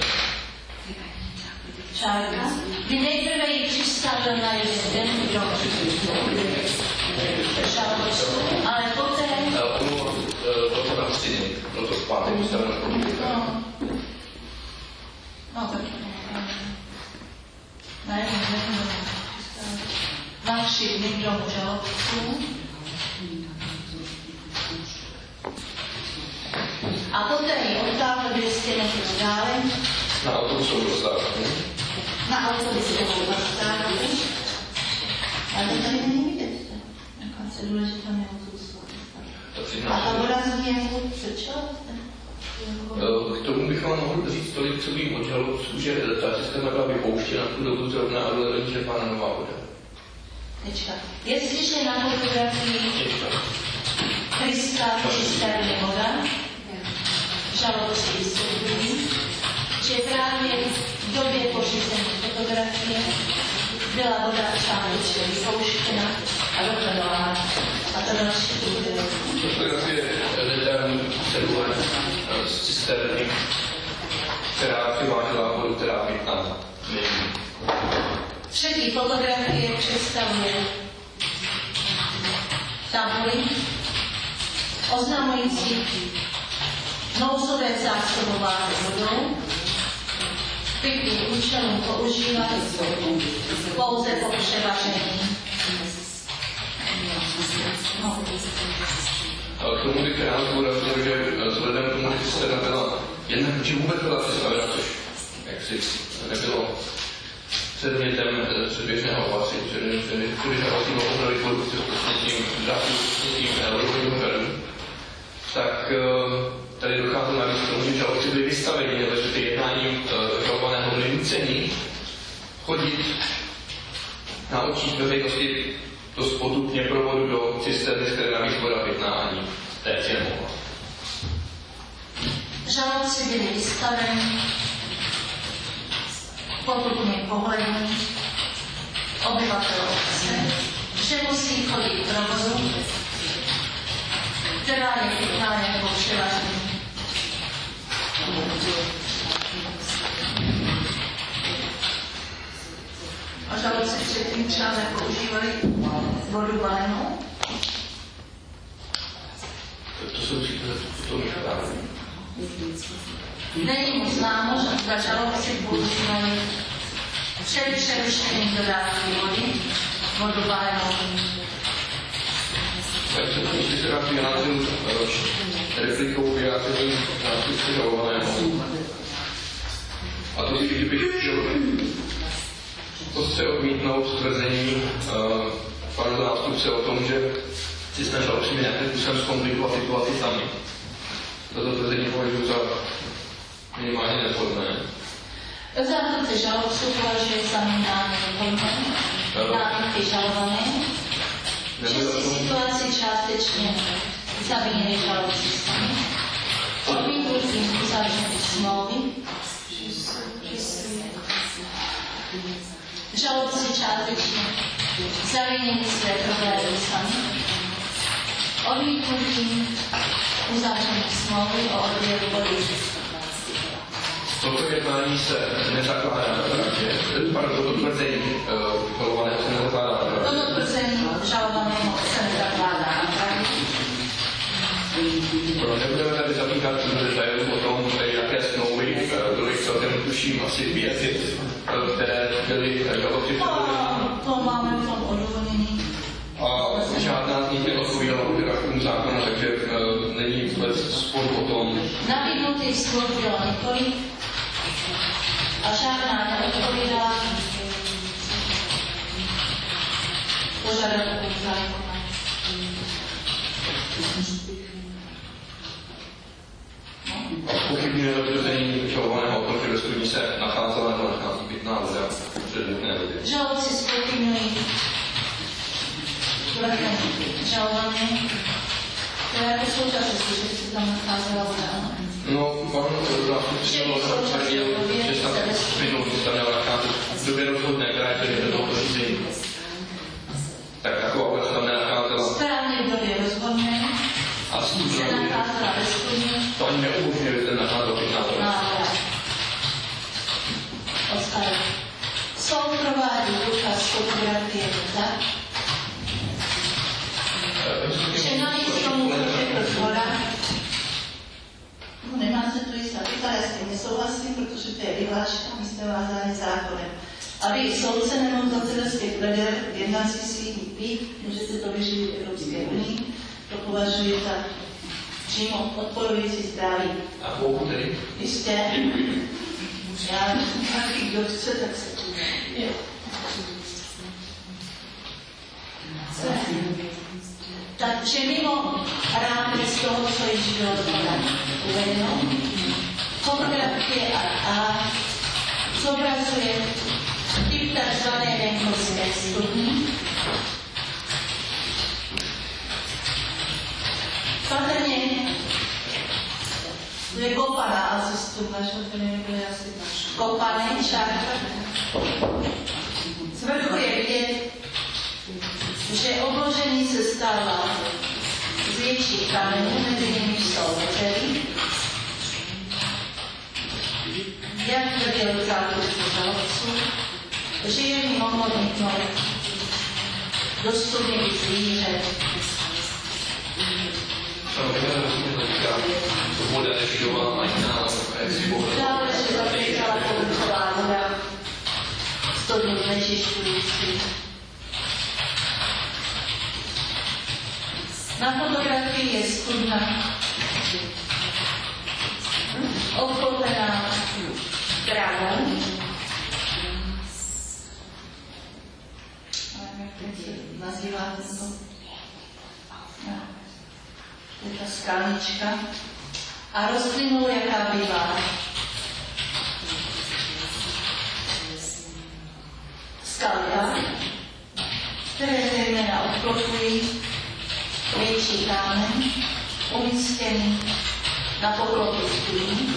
[SPEAKER 1] Čárka, kdy nejprve ji přistavil na jeden den k domu. Žalobců, ale poté...
[SPEAKER 4] Bylo to na tři dny, bylo to v pátek, vystaveno na první.
[SPEAKER 1] No, no tak na jeden den. návštěvník domu žalobců. A poté ji odtáhl dvě stě metrů dále.
[SPEAKER 4] Na autobusovou zastávku.
[SPEAKER 1] Na autobusovou zastávku. Ale to tady není vidět. Jaká se důležitá je autobusová zastávka. A ta voda z němu přečela?
[SPEAKER 4] K tomu bych vám mohl říct tolik, co vím od žalobců, že ta cisterna byla vypouštěna v tu dobu zrovna a byla do ní čerpána nová voda.
[SPEAKER 1] Tečka. Jestliže na fotografii Krista cisterny voda, žalobci vysvětlují, že právě v době pořízení fotografie byla voda částečně vypouštěna a doplňována. A to další bude.
[SPEAKER 4] Fotografie detailní cedule z cisterny, která přivážela vodu, která pitná není.
[SPEAKER 1] Třetí fotografie představuje tabuli oznamující nouzové zásobování vodou, pitným účelům používat pouze po převažení. No.
[SPEAKER 4] K tomu bych rád zdůraznil, že vzhledem k tomu, že cisterna byla jednak, že vůbec byla přistavena, což jaksi nebylo předmětem předběžného opatření, předběžného obnovit vodu s tím drátu, s tím eurovodním řadu, tak tady docházelo navíc k tomu, že žalobci byli vystaveni, nebo že ty jednáním žalovaného byli nuceni chodit na očích veřejnosti dost potupně provodu do cisterny, z které navíc voda pitná ani téct nemohla.
[SPEAKER 1] Žalobci byli vystaveni potupně pohlední obyvatel obce, že musí chodit provozu, která je pitná nebo převažení. A žalobci předtím třeba nepoužívali vodu balenou?
[SPEAKER 4] To jsou to právě.
[SPEAKER 1] Není mu známo, že zda žalobci používali před přerušením dodávky vody, vodu balenou.
[SPEAKER 4] Takže to se rád vyjádřil replikou vyjádření zástupce žalovaného. A to si kdybych chtěl ostře odmítnout tvrzení uh, pana zástupce o tom, že si jsme žalobci nějakým způsobem zkomplikovat situaci sami. Toto tvrzení považuji za minimálně nevhodné.
[SPEAKER 1] Zástupce žalobců považuje za minimálně nevhodné, námitky žalované, že si situaci částečně zavinili žalobci sami, odmítnutím uzavřených smlouvy, žalobci částečně zavinili své problémy sami, odmítnutím uzavřených smlouvy o odběru vody.
[SPEAKER 4] Toto jednání se nezakládá na pravdě, pardon, toto tvrzení žalovaného se nezakládá na pravdě.
[SPEAKER 1] Toto tvrzení žalovaného se nezakládá na pravdě.
[SPEAKER 4] Nebudeme tady zabývat detailů o tom, jaké smlouvy byly celkem tuším asi pět, které byly žalobci.
[SPEAKER 1] To máme v tom odůvodnění.
[SPEAKER 4] A žádná z nich neodpovídala požadavkům zákona, takže uh, není vůbec sporu o tom.
[SPEAKER 1] Nabídnutých smluv bylo několik a žádná neodpovídala požadavkům zákona.
[SPEAKER 4] Pochybně tvrzení žalovaného o tom, že ve studni se nacházela nebo nachází pitná voda předmětné vody.
[SPEAKER 1] Žalobci zpochybňují žalované, které jako současnosti, že se tam nacházela voda.
[SPEAKER 4] No, pan zástupce tvrdil, že se tam pitnou se tam měla nacházet v době rozhodné, která je předmětem toho řízení. Tak taková voda se tam nenacházela.
[SPEAKER 1] Správně v době rozhodné
[SPEAKER 4] A
[SPEAKER 1] se nacházela ve studni.
[SPEAKER 4] To ani neumožňuje, že se nacházela pitná voda.
[SPEAKER 1] Odstavit. Soud provádí důkaz fotografie tak, že navíc tomu řekl voda, nemá se to jistá, ale s tím nesouhlasím, protože to je vyhláška, my jsme vázáni zákonem. aby soudce nemohl za z těch veder v jednací sílu být, můžete to vyřešit v Evropské unii, to považuji za přímo odporující zdraví.
[SPEAKER 4] A pokud tedy?
[SPEAKER 1] Jistě, já taky, kdo chce, tak se jo. Takže mimo rámec toho, co již bylo uvedeno, fotografie a zobrazuje typ takzvané venkovské studny. Patrně je kopaná asi studna, že to nebylo asi kopané čárka. Z vrchu je vidět, že obložení se stává z větších kamenů, mezi nimi jsou mezery. Jak tvrdil zákonný žalobců, že je mi mohlo vniknout do studny zvířat.
[SPEAKER 4] Voda nešťová, majná, jak si bohledá.
[SPEAKER 1] Dále, že zapěkala povrchová voda, studny znečišťující. Na fotografii je studna obklopená travou. Jak se nazývá tento? Je ta skalnička. A rostlinou, jaká bývá. Skalka, které zejména obklopují větší kámen, umístěný na poklopu studní,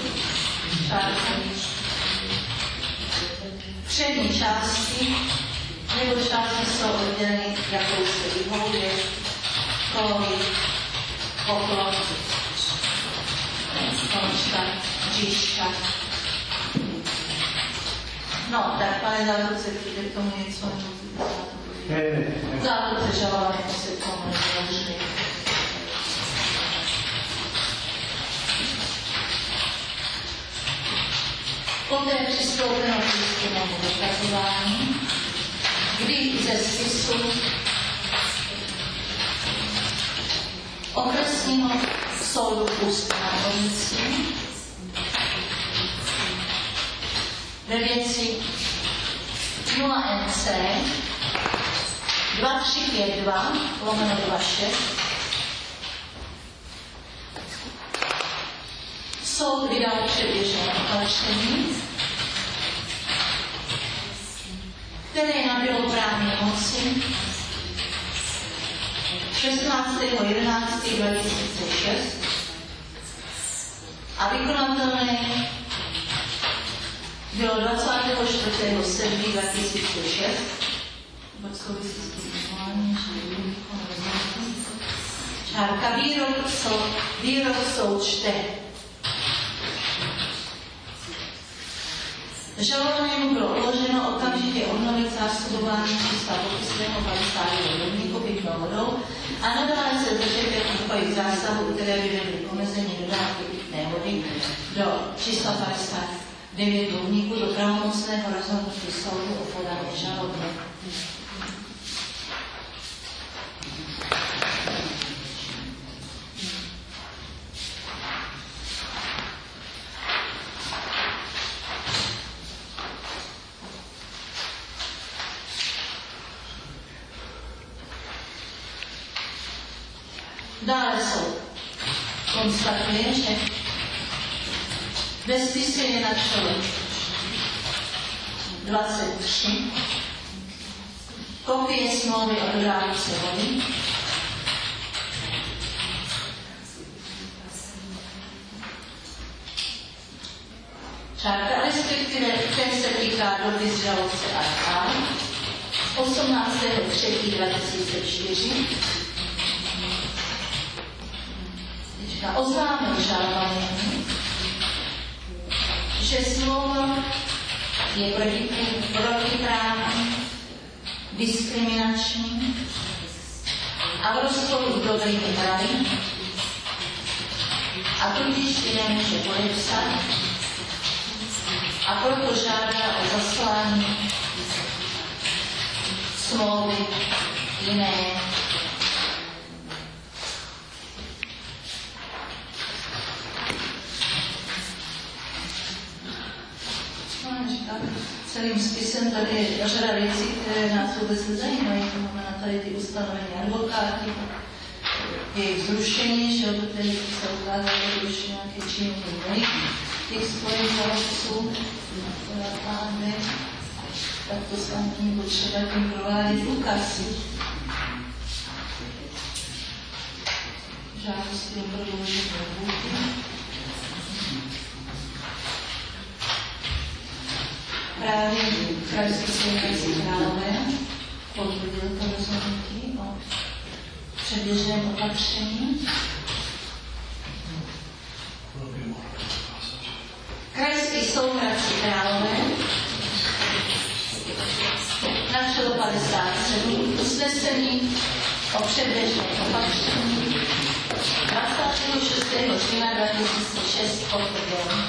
[SPEAKER 1] v přední části nebo části jsou odděleny jakousi výhoudě, kolový, poklop, končka, bříška. No, tak pane závodce, přijde k tomu něco, závodce žalované se k tomu nezloží. Poté přistoupeno k výzkumnému dokazování, kdy ze spisu okresního soudu Ústí nad Orlicí ve věci nula N C dva tři pět dva lomeno dva šest soud vydal předběžné opatření, které nabylo právní moci šestnáctého jedenáctého dva tisíce šest a vykonatelné bylo dvacátého čtvrtého sedmého dva tisíce šest. Čárka výrok, sou, výrok soud čte. Žalovanému bylo uloženo okamžitě obnovit zásobování čísla popisného padesátého rovníku pitnou vodou a nadále se držet jakýchkoliv zásahů, které by vedly k omezení dodávky pitné vody do čísla padesát devět rovníků do pravomocného rozhodnutí soudu o podání žaloby. Dále soud konstatuje, že ve spise je na čele dvacet tři kopie smlouvy o dodávce vody, čárka, respektive ten se týká dopis žalobce A A osmnáctého třetího dva tisíce čtyři. Oznámil žalovanému, že smlouva je protiprávní, diskriminační a v rozporu s dobrými právy a tudíž ji nemůže podepsat a proto žádá o zaslání smlouvy jiné. Celým spisem tady je řada věcí, které nás vůbec nezajímají. To znamená tady ty ustanovení advokáty, jejich zrušení, že tady se ukázalo, že už nějaké činění měli těch svojich závodců, tak to samotný potřeba tím provádět důkazy. Žádosti o prodloužení lhůty. Právě krajský soudní králové potvrdil to rozhodnutí o předběžném opatření. Krajský soud Hradci Králové našel padesát sedm usnesení o předběžném opatření dvacátého šestého října dva tisíce šest potvrdil.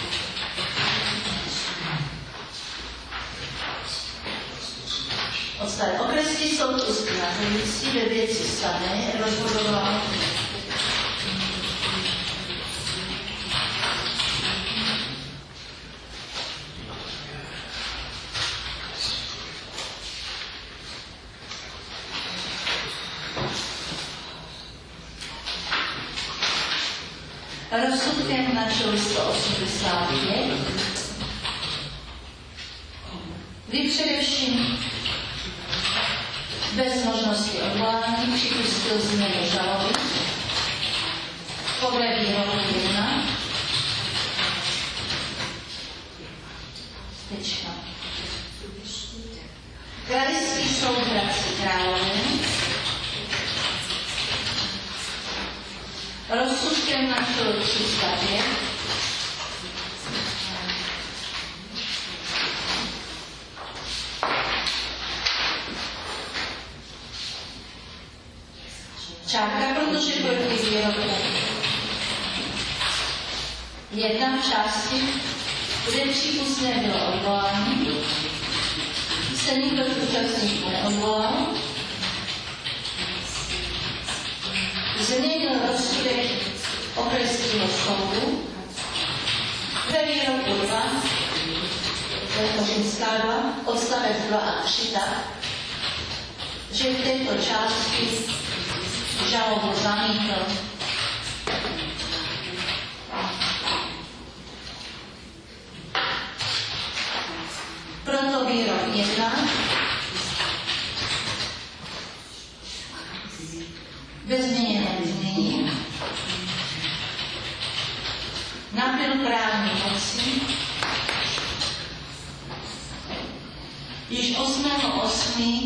[SPEAKER 1] Odstavec. Okresní soud Ústí nad Orlicí ve věci Stané rozhodoval rozsudkem na číslo sto osmdesát pět, kdy především bez možnosti odvolání připustil změnu žaloby podle výroku jedna. Tečka. Krajský soud Hradci Králové rozsudkem na číslo tři sta pět čátka, protože proti výroku jedna v části, kde přípustné bylo odvolání, se nikdo z účastníků neodvolal, změnil rozsudek okresního soudu ve výroku dva, Římská dva, odstavec dva a tři tak, že v této části žalobu zamítl. Proto výrok jedna ve změněném znění nabyl právní moci již osmého osmého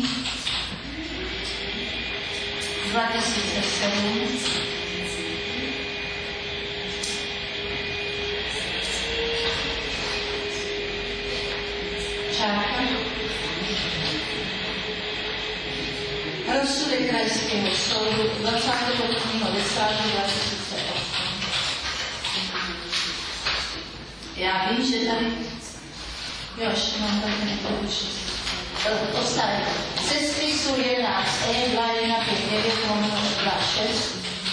[SPEAKER 1] dva tisíce sedm čátka rozsudek krajského soudu dvacátého prvního desátého dva tisíce osm. Já vím, že tady jo, ještě mám tady neporučit. Odstavec. Se spisu jedenáct E dva jedna pět devět dva šest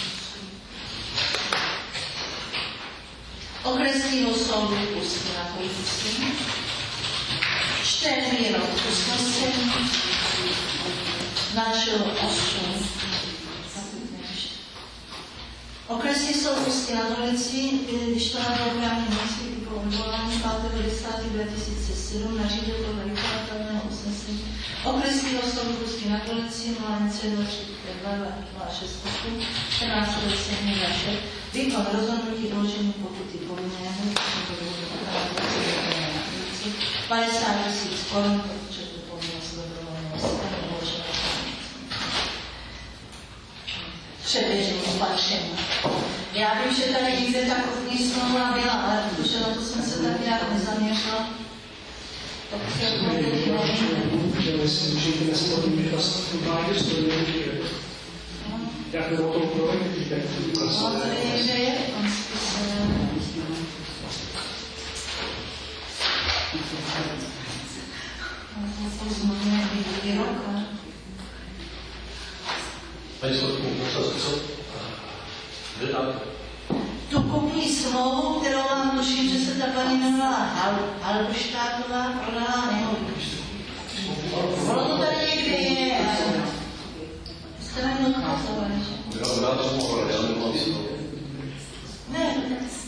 [SPEAKER 1] okresního soudu Ústí nad Orlicí čte výrok usnesení našel osm. Okresní soud Ústí nad Orlicí, když to nabyl právní moci po odvolání pátého desátého dva tisíce sedm nařídil podle vykonatelného usnesení okresního soudu Ústí nad Orlicí nula jedna tři dva dva šest osm čtrnáctého sedmého výkon rozhodnutí doložení pokuty povinného padesát tisíc korun, protože to povinnost dobrovolného stavu předběžným opatřením. Já vím, že tady někde ta kupní smlouva byla, ale protože na to jsem se tak nějak nezaměřila, tak se to nevím.
[SPEAKER 3] Já si můžete nesmluvit, že vás uvádět z toho nevím. Jak bylo to projekty?
[SPEAKER 1] No, tady někde je ten spis. To znamená výroka.
[SPEAKER 5] Paní Sotku, co?
[SPEAKER 1] Tu kupní smlouvu, kterou vám tuším, že se ta paní jmenovala Halbuštátová, prodala nemovitost. Ono to tady někdy je, ale jste nám to ukazovali, že?
[SPEAKER 5] Já to mohl, já nemám slovo.
[SPEAKER 1] Ne,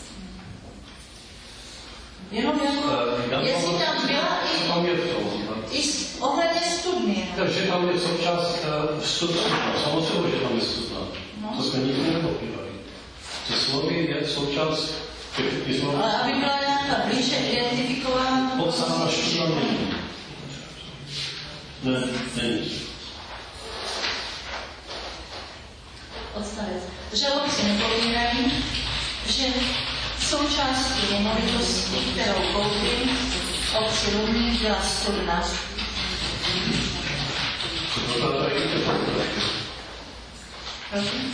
[SPEAKER 1] jenom jako, jestli tam byla i, i ohledně studny.
[SPEAKER 5] Takže tam je součást studna, samozřejmě, že tam je studna. To jsme nikdy nepopírali. Ty slovy je součást těch smlouvy.
[SPEAKER 1] Ale aby byla nějaká blíže identifikována...
[SPEAKER 5] Podstatná studna není. Ne, není.
[SPEAKER 1] Odstavec. Žalobci nepomínají, že součástí nemovitosti, kterou koupím, obci Luník byla studna. Prosím?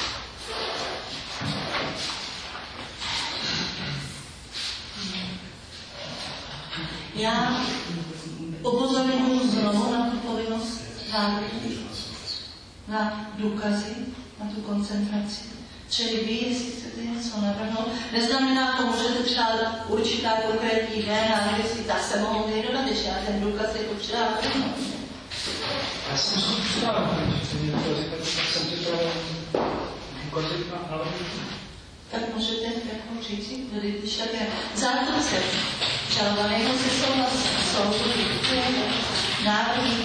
[SPEAKER 1] Já upozorňuji znovu na tu povinnost záruky, na důkazy, na tu koncentraci. Čili vy, jestli chcete něco navrhnout, neznamená to, můžete třeba určitá konkrétní den, ale jestli tak se mohou věnovat, že já ten důkaz je potřeba navrhnout.
[SPEAKER 3] Já jsem se připravil, že jste mě to říkal, tak jsem ti to důkazit na navrhnout.
[SPEAKER 1] Tak můžete jako říci, když tak je zákonce žalovaného se souhlasem soudu návrhy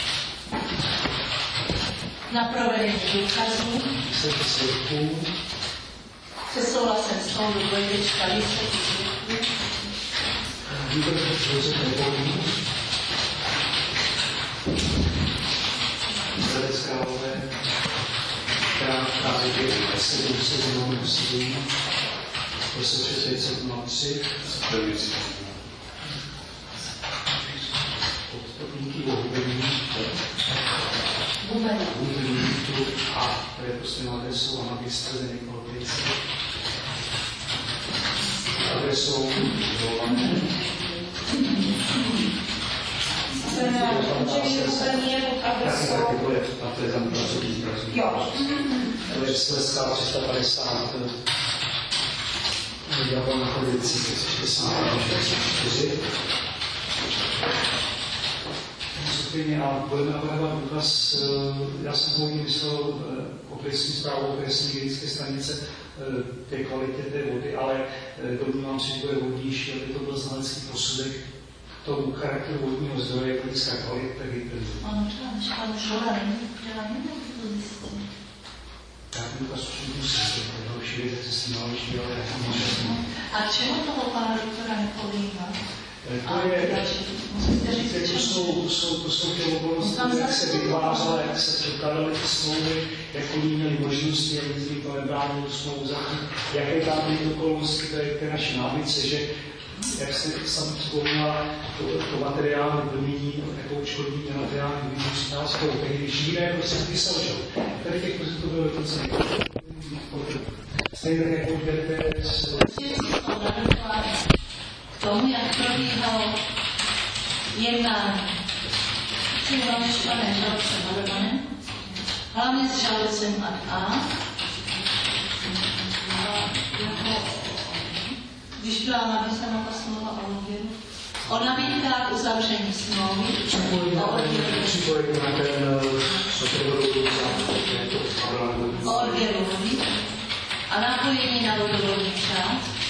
[SPEAKER 1] na provedení důkazů se souhlasem soudu dvojtečka výsledky
[SPEAKER 3] Zdelecká Lové, která právě je sedm sedm sedm, prostě třicet nula tři, podstupníky Bohubení, Bohubení, a to je prostě na adresu a magistr Nikol Pěce. Adresou Dolane. A to je tam pracovní zbrazů. Jo. To je Slezská tři sta padesát, Diabol na Chodilici šedesát čtyři. Skupiny a budeme navrhovat důkaz, já jsem původně myslel okresní zprávu okresní hygienické stanice té kvalitě té vody, ale domnívám se, že bude vhodnější, aby to byl znalecký posudek tomu charakteru vodního zdroje, jak lidská kvalita, tak i první.
[SPEAKER 1] Ano, třeba, než pan Šola není, která nemá to zjistit.
[SPEAKER 3] Já ten důkaz už musím, že to je další věc, jak se naloží, ale já to můžu.
[SPEAKER 1] A čemu toho pana doktora nepovývá?
[SPEAKER 3] To je, to jsou, to jsou, to jsou ty okolnosti, jak se vytvářela, jak se překládaly ty smlouvy, jak oni měli možnosti, jak by to nebránilo tu smlouvu zatím, jaké tam byly okolnosti, to je té naší námice, že jak jste sami vzpomněla, to, to materiální vymění, jako odškodní materiální vymění přitázkou, když jiné prostředky selžou. Tady těch prostředků bylo dokonce stejně tak jako berete s...
[SPEAKER 1] K tomu, jak probíhalo jednání s Ivanišpanem žalobcem Adamanem, hlavně s žalobcem ad A. Když byla napísána ta smlouva o odběru, o nabídkách uzavření smlouvy, o odběru o odběru vody a napojení na vodovodní část.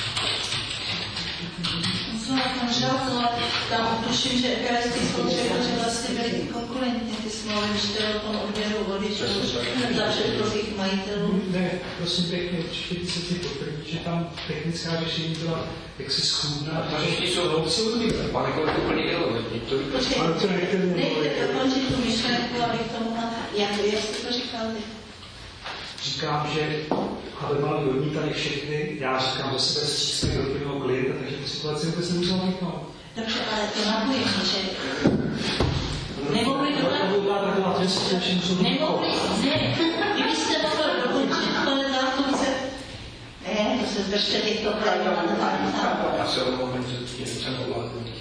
[SPEAKER 1] Musela tam žalovat, tam tuším, že krajský soud řekl, že vlastně byly konkurentní ty smlouvy, když to o tom odběru vody, že za předchozích majitelů.
[SPEAKER 3] Ne, prosím pěkně, určitě se ti potvrdí, že tam technická řešení byla jaksi schůdná.
[SPEAKER 4] A všichni jsou hloupci odbývat, pane kolik úplně irrelevantní.
[SPEAKER 1] Počkej, nejte dokončit tu myšlenku, abych to mohla, jak jste to říkal ty?
[SPEAKER 3] Říkám, že aby mali odmítali všechny, já říkám za sebe vstřícně do prvního klienta, takže tu situaci vůbec nemusel odmítnout.
[SPEAKER 1] Dobře, ale to napojení, že nemohli to nemohli, ne, kdybyste mohli dokončit, ale zákonce, ne, to se zdržte těchto témat.
[SPEAKER 4] Já se omlouvám, že jsem ovládný.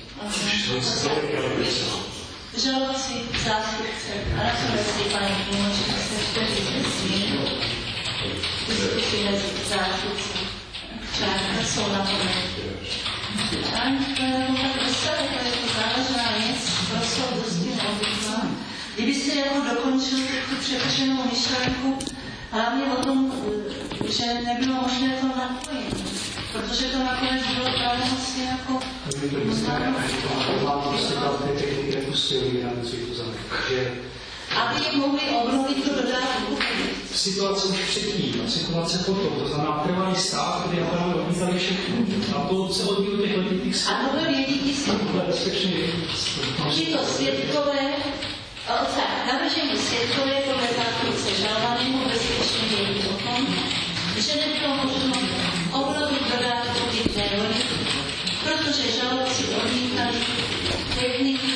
[SPEAKER 1] Žalobci, zástupce a nakonec paní Klimoči, expertní smíru. Diskusi mezi zástupci Čárka jsou na tom. A tak dostali, to je to závažná věc, prostě dosti neobvyklá. Kdybyste jako dokončil tu převrženou myšlenku, hlavně o tom, že nebylo možné to napojit, protože to nakonec bylo právě vlastně jako...
[SPEAKER 3] Takže to myslíme, že to má prostě tam ty techniky nepustili na to zamek.
[SPEAKER 1] Aby jim mohli obnovit tu dodávku.
[SPEAKER 3] Situace už předtím, situace potom, to znamená trvalý stát, kdy Japané odmítali všechno. A to se odbílo těch letitých států.
[SPEAKER 1] A tohle vědí ti svědkové.
[SPEAKER 3] Bezpečně vědí.
[SPEAKER 1] Tito svědkové, tak, navržení svědkové podle zástupce žalovanému bezpečně vědí o tom, že nebylo možno obnovit dodávku pitné vody, protože žalobci odmítali techniky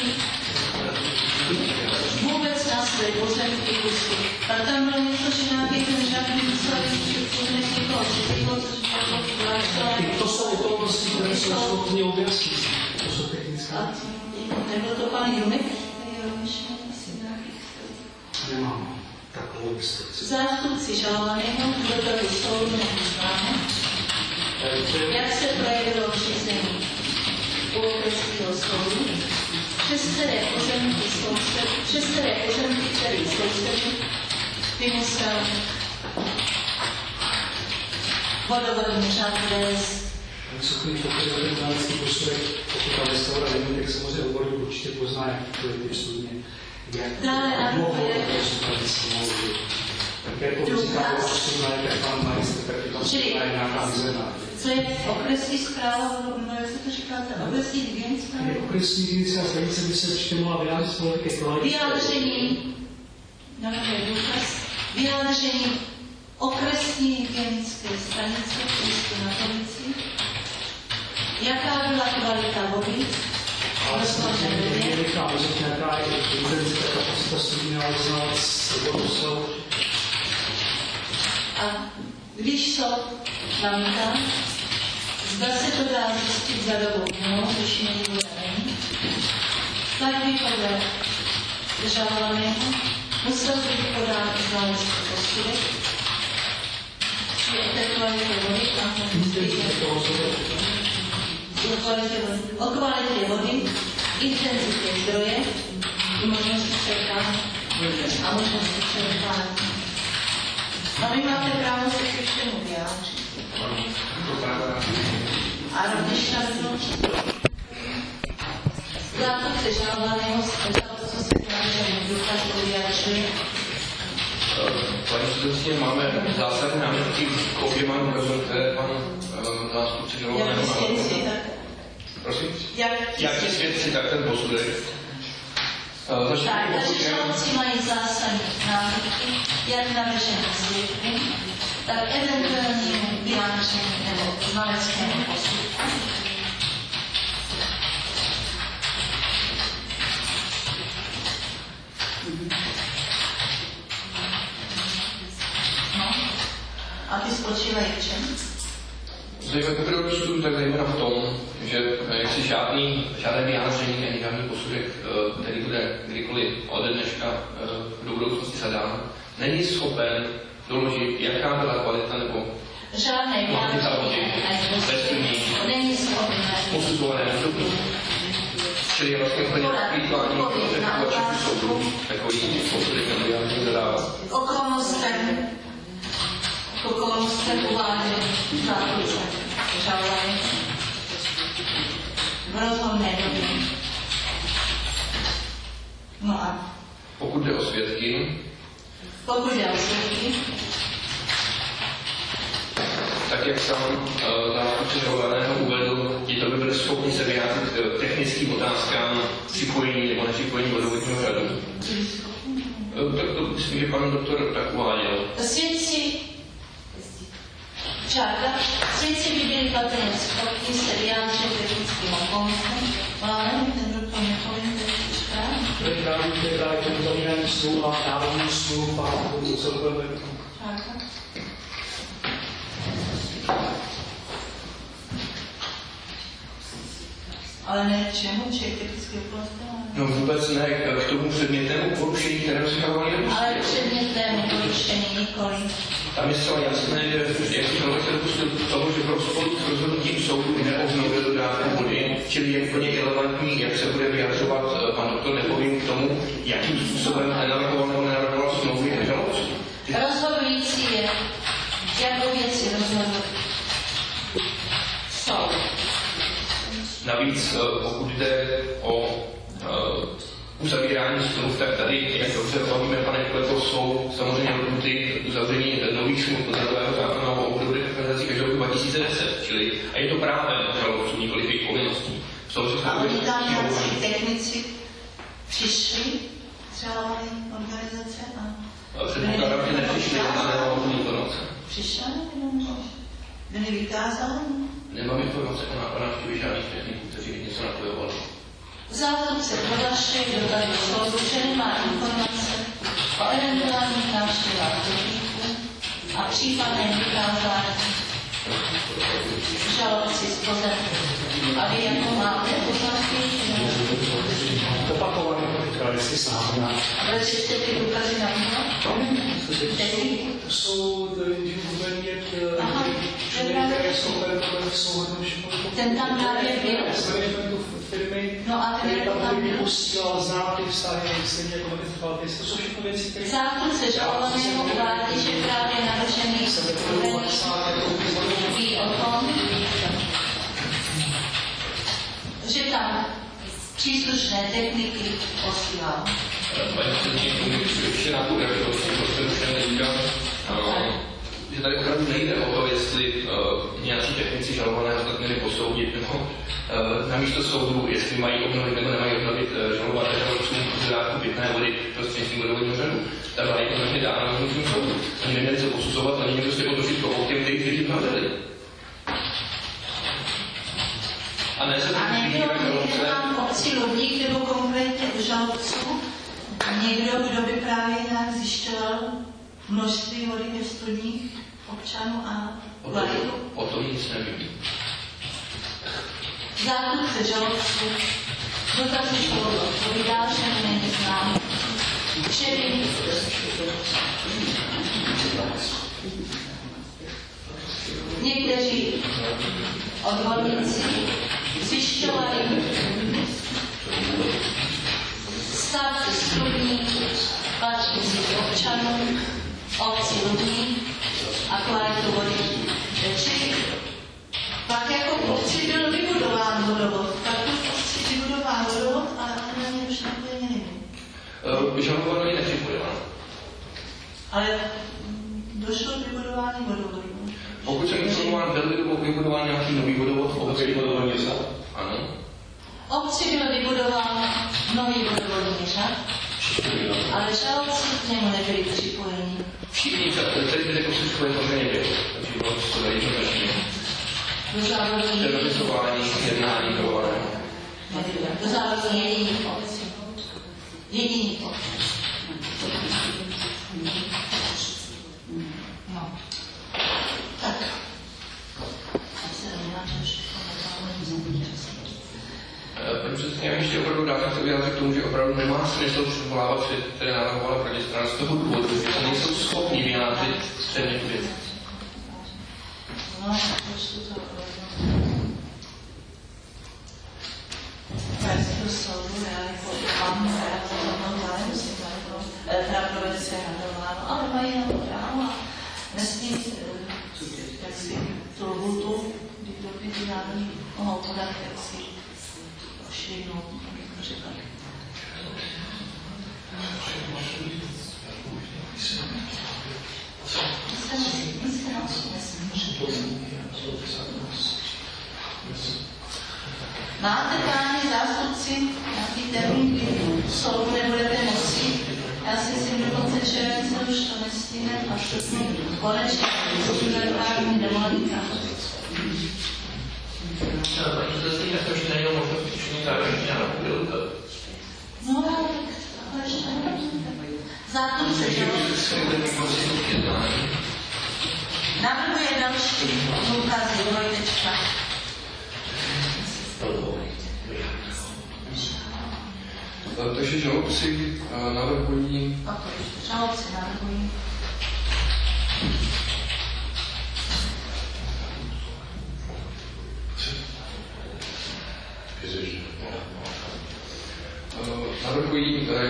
[SPEAKER 1] vůbec na své pozemky pustit. Pak tam bylo něco, že nějaký ten žádný musel připůznet někoho třetího, což bylo zvláštové.
[SPEAKER 3] To jsou okolnosti, které jsou schopni objasnit. To jsou technické.
[SPEAKER 1] Nebyl to pan Jumek?
[SPEAKER 3] Nemám takovou instrukci.
[SPEAKER 1] Zástupci žalovaného do toho soudu neznáme. Jak se projevilo řízení u okresního soudu, přes které pozemky sousedy, přes které pozemky, které sousedy, ty musel vodovodní řád vést.
[SPEAKER 3] Vysoký pokud znalecký posudek, pokud tam restaura není, tak samozřejmě odborník určitě pozná, jak to je ty studně.
[SPEAKER 1] Dále na důvod.
[SPEAKER 3] Tak jako říká, že pan majistr, tak tam je nějaká výzvedná.
[SPEAKER 1] Co je okresní zpráva, jak se to říkáte, okresní hygienická?
[SPEAKER 3] Okresní hygienická stanice by se určitě mohla vyjádřit z politiky kvality.
[SPEAKER 1] Vyjádření, nějaký důkaz, vyjádření okresní hygienické stanice v Ústí na Policii. Jaká byla kvalita vody?
[SPEAKER 3] Ale samozřejmě nějaká nějaká intenzita kapacita studí měla znát s vodou.
[SPEAKER 1] A když to namítá, zda se to dá zjistit za dobu dnů, když není voda není, tak by podle žalovaného musel být podán znalecký posudek, či o té kvalitě vody, tam se o kvalitě vody, o kvalitě vody, intenzitě zdroje, možnosti čerpání a možnosti čerpání. A vy máte právo se ke všemu vyjádřit. A rovněž na bylo zástupce žalovaného zpětal, co se snaží důkaz vyjádřit.
[SPEAKER 4] Paní předsedkyně, máme zásadní námitky k oběma důkazům, které pan zástupce žalovaného má. Prosím? Jak ti svědci, tak ten posudek.
[SPEAKER 1] Tak, takže žalobci mají zásadní námitky, jak navržené svědky, tak eventuálnímu vyjádření nebo znaleckému posudku. No, a ty spočívají v čem?
[SPEAKER 4] Zajímavé poprvé čtu, tak zejména v tom, že jaksi žádný, žádné vyjádření ani žádný posudek, který bude kdykoliv ode dneška do budoucnosti zadán, není schopen doložit, jaká byla kvalita nebo
[SPEAKER 1] žádné vyjádření není schopen
[SPEAKER 4] posuzované výrobky. Čili je vlastně úplně plýtvání na soudu, takový posudek nebo vyjádření zadávat.
[SPEAKER 1] Okolnostem okolnostem uvádění zákonce žalované v rozhodné době. No a
[SPEAKER 4] pokud jde o svědky,
[SPEAKER 1] pokud jde o svědky,
[SPEAKER 4] tak jak sám zástupce žalovaného uvedl, ti to by byli schopni se vyjádřit k technickým otázkám připojení nebo nepřipojení vodovodního řadu. Tak to myslím, že pan doktor tak uváděl.
[SPEAKER 1] Svědci Čárka, svědci by byli patrně schopni se vyjádřit technickým okolnostem, ale ten doktor nepovím, to je správně.
[SPEAKER 3] To je právě, to je právě ten uzavírání smluv a dávání smluv a celkové.
[SPEAKER 1] Čárka. Ale ne k čemu, či k technickým okolnostem?
[SPEAKER 4] No vůbec ne, k tomu předmětnému porušení, kterého se žalovaný nedostí.
[SPEAKER 1] Ale předmětnému porušení.
[SPEAKER 4] tam je zcela jasné, že jak si člověk se dopustil toho, že v rozporu s rozhodnutím soudu neobnovil dávku vody, čili je plně irelevantní, jak se bude vyjadřovat pan doktor Nepovím k tomu, jakým způsobem nenavrhoval nebo nenavrhoval smlouvy žalobců.
[SPEAKER 1] Rozhodující je, jakou věci rozhodl soud.
[SPEAKER 4] Navíc, pokud jde o uzavírání smluv, tak tady, jak dobře bavíme, pane kolego, jsou samozřejmě lhůty uzavření nových smluv podle zákona o obdobných organizacích až do roku dva tisíce deset, čili a je to právě žalobců, nikoliv jejich povinností.
[SPEAKER 1] A oni tam nějací technici přišli, žalovali organizace a...
[SPEAKER 4] Předpokládám, že nepřišli, ale nemám tu informace.
[SPEAKER 1] Přišla nebo byli vykázáni?
[SPEAKER 4] Nemám informace o návštěvě žádných techniků, kteří něco napojovali.
[SPEAKER 1] Zástupce prohlašuje do tady soudu, že nemá informace o eventuálních návštěvách techniků a případné vykázání žalobci z pozemku. A vy jako máte poznatky?
[SPEAKER 3] Opakovaně říkali, jestli sám.
[SPEAKER 1] A proč jste ty důkazy na techniku?
[SPEAKER 3] To jsou uvedět, které jsou v souhodnou školu.
[SPEAKER 1] Ten tam právě byl.
[SPEAKER 3] Firmy,
[SPEAKER 1] no a
[SPEAKER 3] který tam tady vypustil, znám ty vztahy, stejně jako magistrál, to jsou všechno věci, které...
[SPEAKER 1] Zástupce žalovaného uvádí, že právě navržený ví o tom, že tam příslušné techniky posílal.
[SPEAKER 4] Paní předsedkyně, ještě na tu reakci, to se neříkám, že tady opravdu nejde o to, jestli uh, nějací technici žalovaného tak měli posoudit, nebo uh, na místo soudu, jestli mají obnovit nebo nemají obnovit uh, žalované žalobcům dodávku pitné vody prostřednictvím vodovodního řadu. Ta byla jednoznačně dána rozhodnutím soudu. Oni neměli se posuzovat, ani někdo se otočit toho těm, kteří kteří navřeli. A ne se
[SPEAKER 1] a nebylo někde tam obci Lubník nebo konkrétně u žalobců někdo, kdo by právě nějak zjišťoval množství vody ve studních občanů a kvalitu?
[SPEAKER 4] O tom nic nevím.
[SPEAKER 1] Zástupce žalobců dotazy soudu odpovídá, že mu není znám, že by někteří odborníci zjišťovali stav studních patřících občanů obci Lubník a kvalitu vody. Čili pak jako v obci byl vybudován vodovod, pak byl v obci vybudován vodovod, ale na něj už napojeně nevím.
[SPEAKER 4] Žalovaný je nepřipojován.
[SPEAKER 1] Ale došlo k vybudování vodovodu.
[SPEAKER 4] Pokud jsem informován, byl vybudován nějaký nový vodovod v obci vybudování řád? Ano.
[SPEAKER 1] Obci byl vybudován nový vodovodní řád, ale žalobci k němu nebyli připojeni.
[SPEAKER 4] Všichni, kteří byli posluškové, to nebyli. Takže bylo to jednoznačně.
[SPEAKER 1] Do závodní
[SPEAKER 4] terrorizování, jednání dovoleného.
[SPEAKER 1] Do závodní jediných obcí. Jediných obcí. No. Tak.
[SPEAKER 4] Paní předsedkyně, já ještě opravdu dám chci vyjádřit k tomu, že opravdu nemá smysl předvolávat svět, které navrhovala protistrana z toho důvodu, že nejsou schopni vyjádřit předmětu věci.
[SPEAKER 1] No, počtu to Krajského soudu, já jako mám pravdou zájem si pravdovědce nadováno, ale mají na to právo a nesmí jak si tu lhůtu, kdy kdo by národní mohou podat, jak si švihnout, abych řekla. Máte, páni zástupci, nějaký termín, kdy soudu nebudete moci? Já si myslím, do konce července už to nestihne a všechny konečně předpární demolíka.
[SPEAKER 4] Paní předsedkyně, to ještě není možnost všichni zároveň nějak byl.
[SPEAKER 1] No, ale ještě zástupce, že navrhuje další důkazy, dvojtečka.
[SPEAKER 4] Takže žalobci navrhují...
[SPEAKER 1] Žalobci navrhují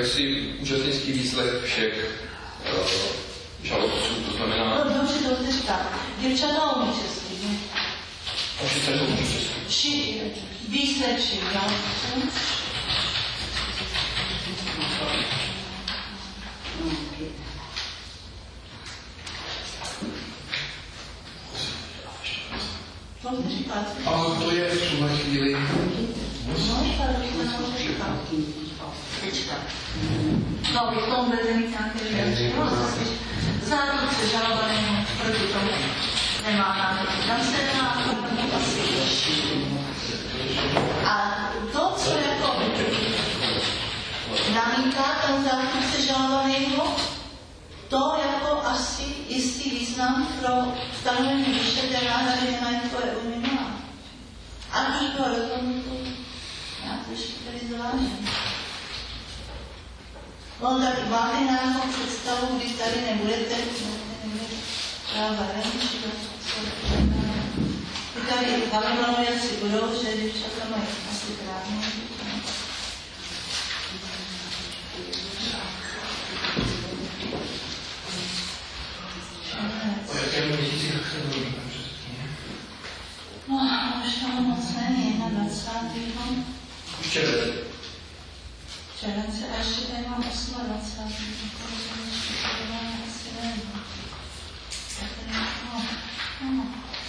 [SPEAKER 4] jaksi účastnický výslech všech uh, žalobců, to znamená...
[SPEAKER 1] No dobře, to říká. Děvčata umí česky, ne?
[SPEAKER 4] A všichni to umí česky.
[SPEAKER 1] Vši, výslech všech žalobců. To říká.
[SPEAKER 4] A to je v tuhle chvíli...
[SPEAKER 1] No, tady to říká. Tečka. No, v tom bude mít nějaké zástupce žalovaného proti tomu nemá námitku. Tam se nemá asi a to, co jako namítá ten zástupce žalovaného, to jako asi jistý význam pro stanovení výše té náhrady nemajetkové újmy má. A když to rozhodnutou, já to ještě tady zvážím. On tak máte nějakou představu, kdy tady nebudete, nebudete práva venčí, ty tady Babylonověci budou, že děvčata mají asi právně.
[SPEAKER 4] O jakém měsíci se mluví, pane předsedkyně?
[SPEAKER 1] No, už toho moc není, dvacátého
[SPEAKER 4] Už červen.
[SPEAKER 1] července a ještě tady mám osmadvacátého asi nevím. No, no.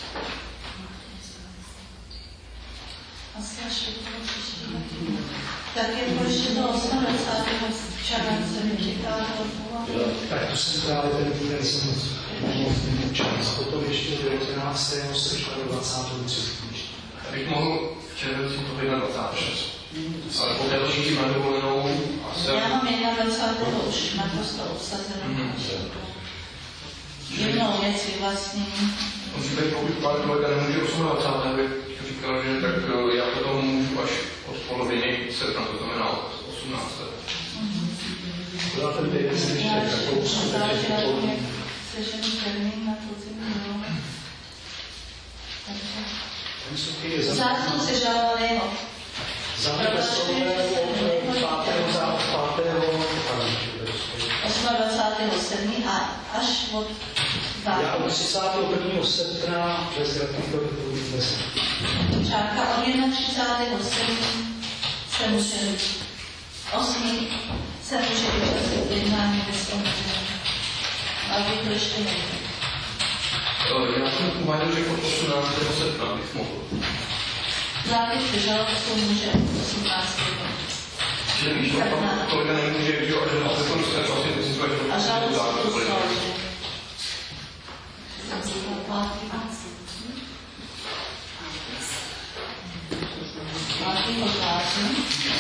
[SPEAKER 1] Asi až je to příští roky. Tak je to ještě do osmadvacátého července vyčeká to.
[SPEAKER 3] Tak to jsem právě ten týden jsem moc čas. Potom ještě devatenáctého srpna do dvacátého třetího
[SPEAKER 4] Abych mohl v červenci to být na dvacátého šestého Ale poté to všichni mají dovolenou a jsem...
[SPEAKER 1] Já mám dvacátého prvního už naprosto obsazenou. Jednou věc vlastně.
[SPEAKER 4] Musím být, pokud pan kolega nemůže dvacátého osmého bych říkal, že tak já potom můžu až od poloviny srpna, to znamená od osmnáctého
[SPEAKER 3] Já ten týden jsem ještě takovou skutečnou.
[SPEAKER 1] Sežený termín na podzim, jo. Zástupce žalovaného. osmadvacátého sedmého a až od
[SPEAKER 3] Já od třicátého prvního srpna bez gratifikovat dnes.
[SPEAKER 1] čárka od třicátého prvního sedmého se může osmý se může vyčastit jednání bez omezení. Ale vy to ještě nevím.
[SPEAKER 4] Já jsem uváděl, že od osmnáctého srpna bych mohl.
[SPEAKER 1] Zápis žalobců může osmnáctého
[SPEAKER 4] Že víš, že pan kolega nemůže, že až na to se vlastně vyzývat, že
[SPEAKER 1] a žalobců to jsou. Pátý otázky.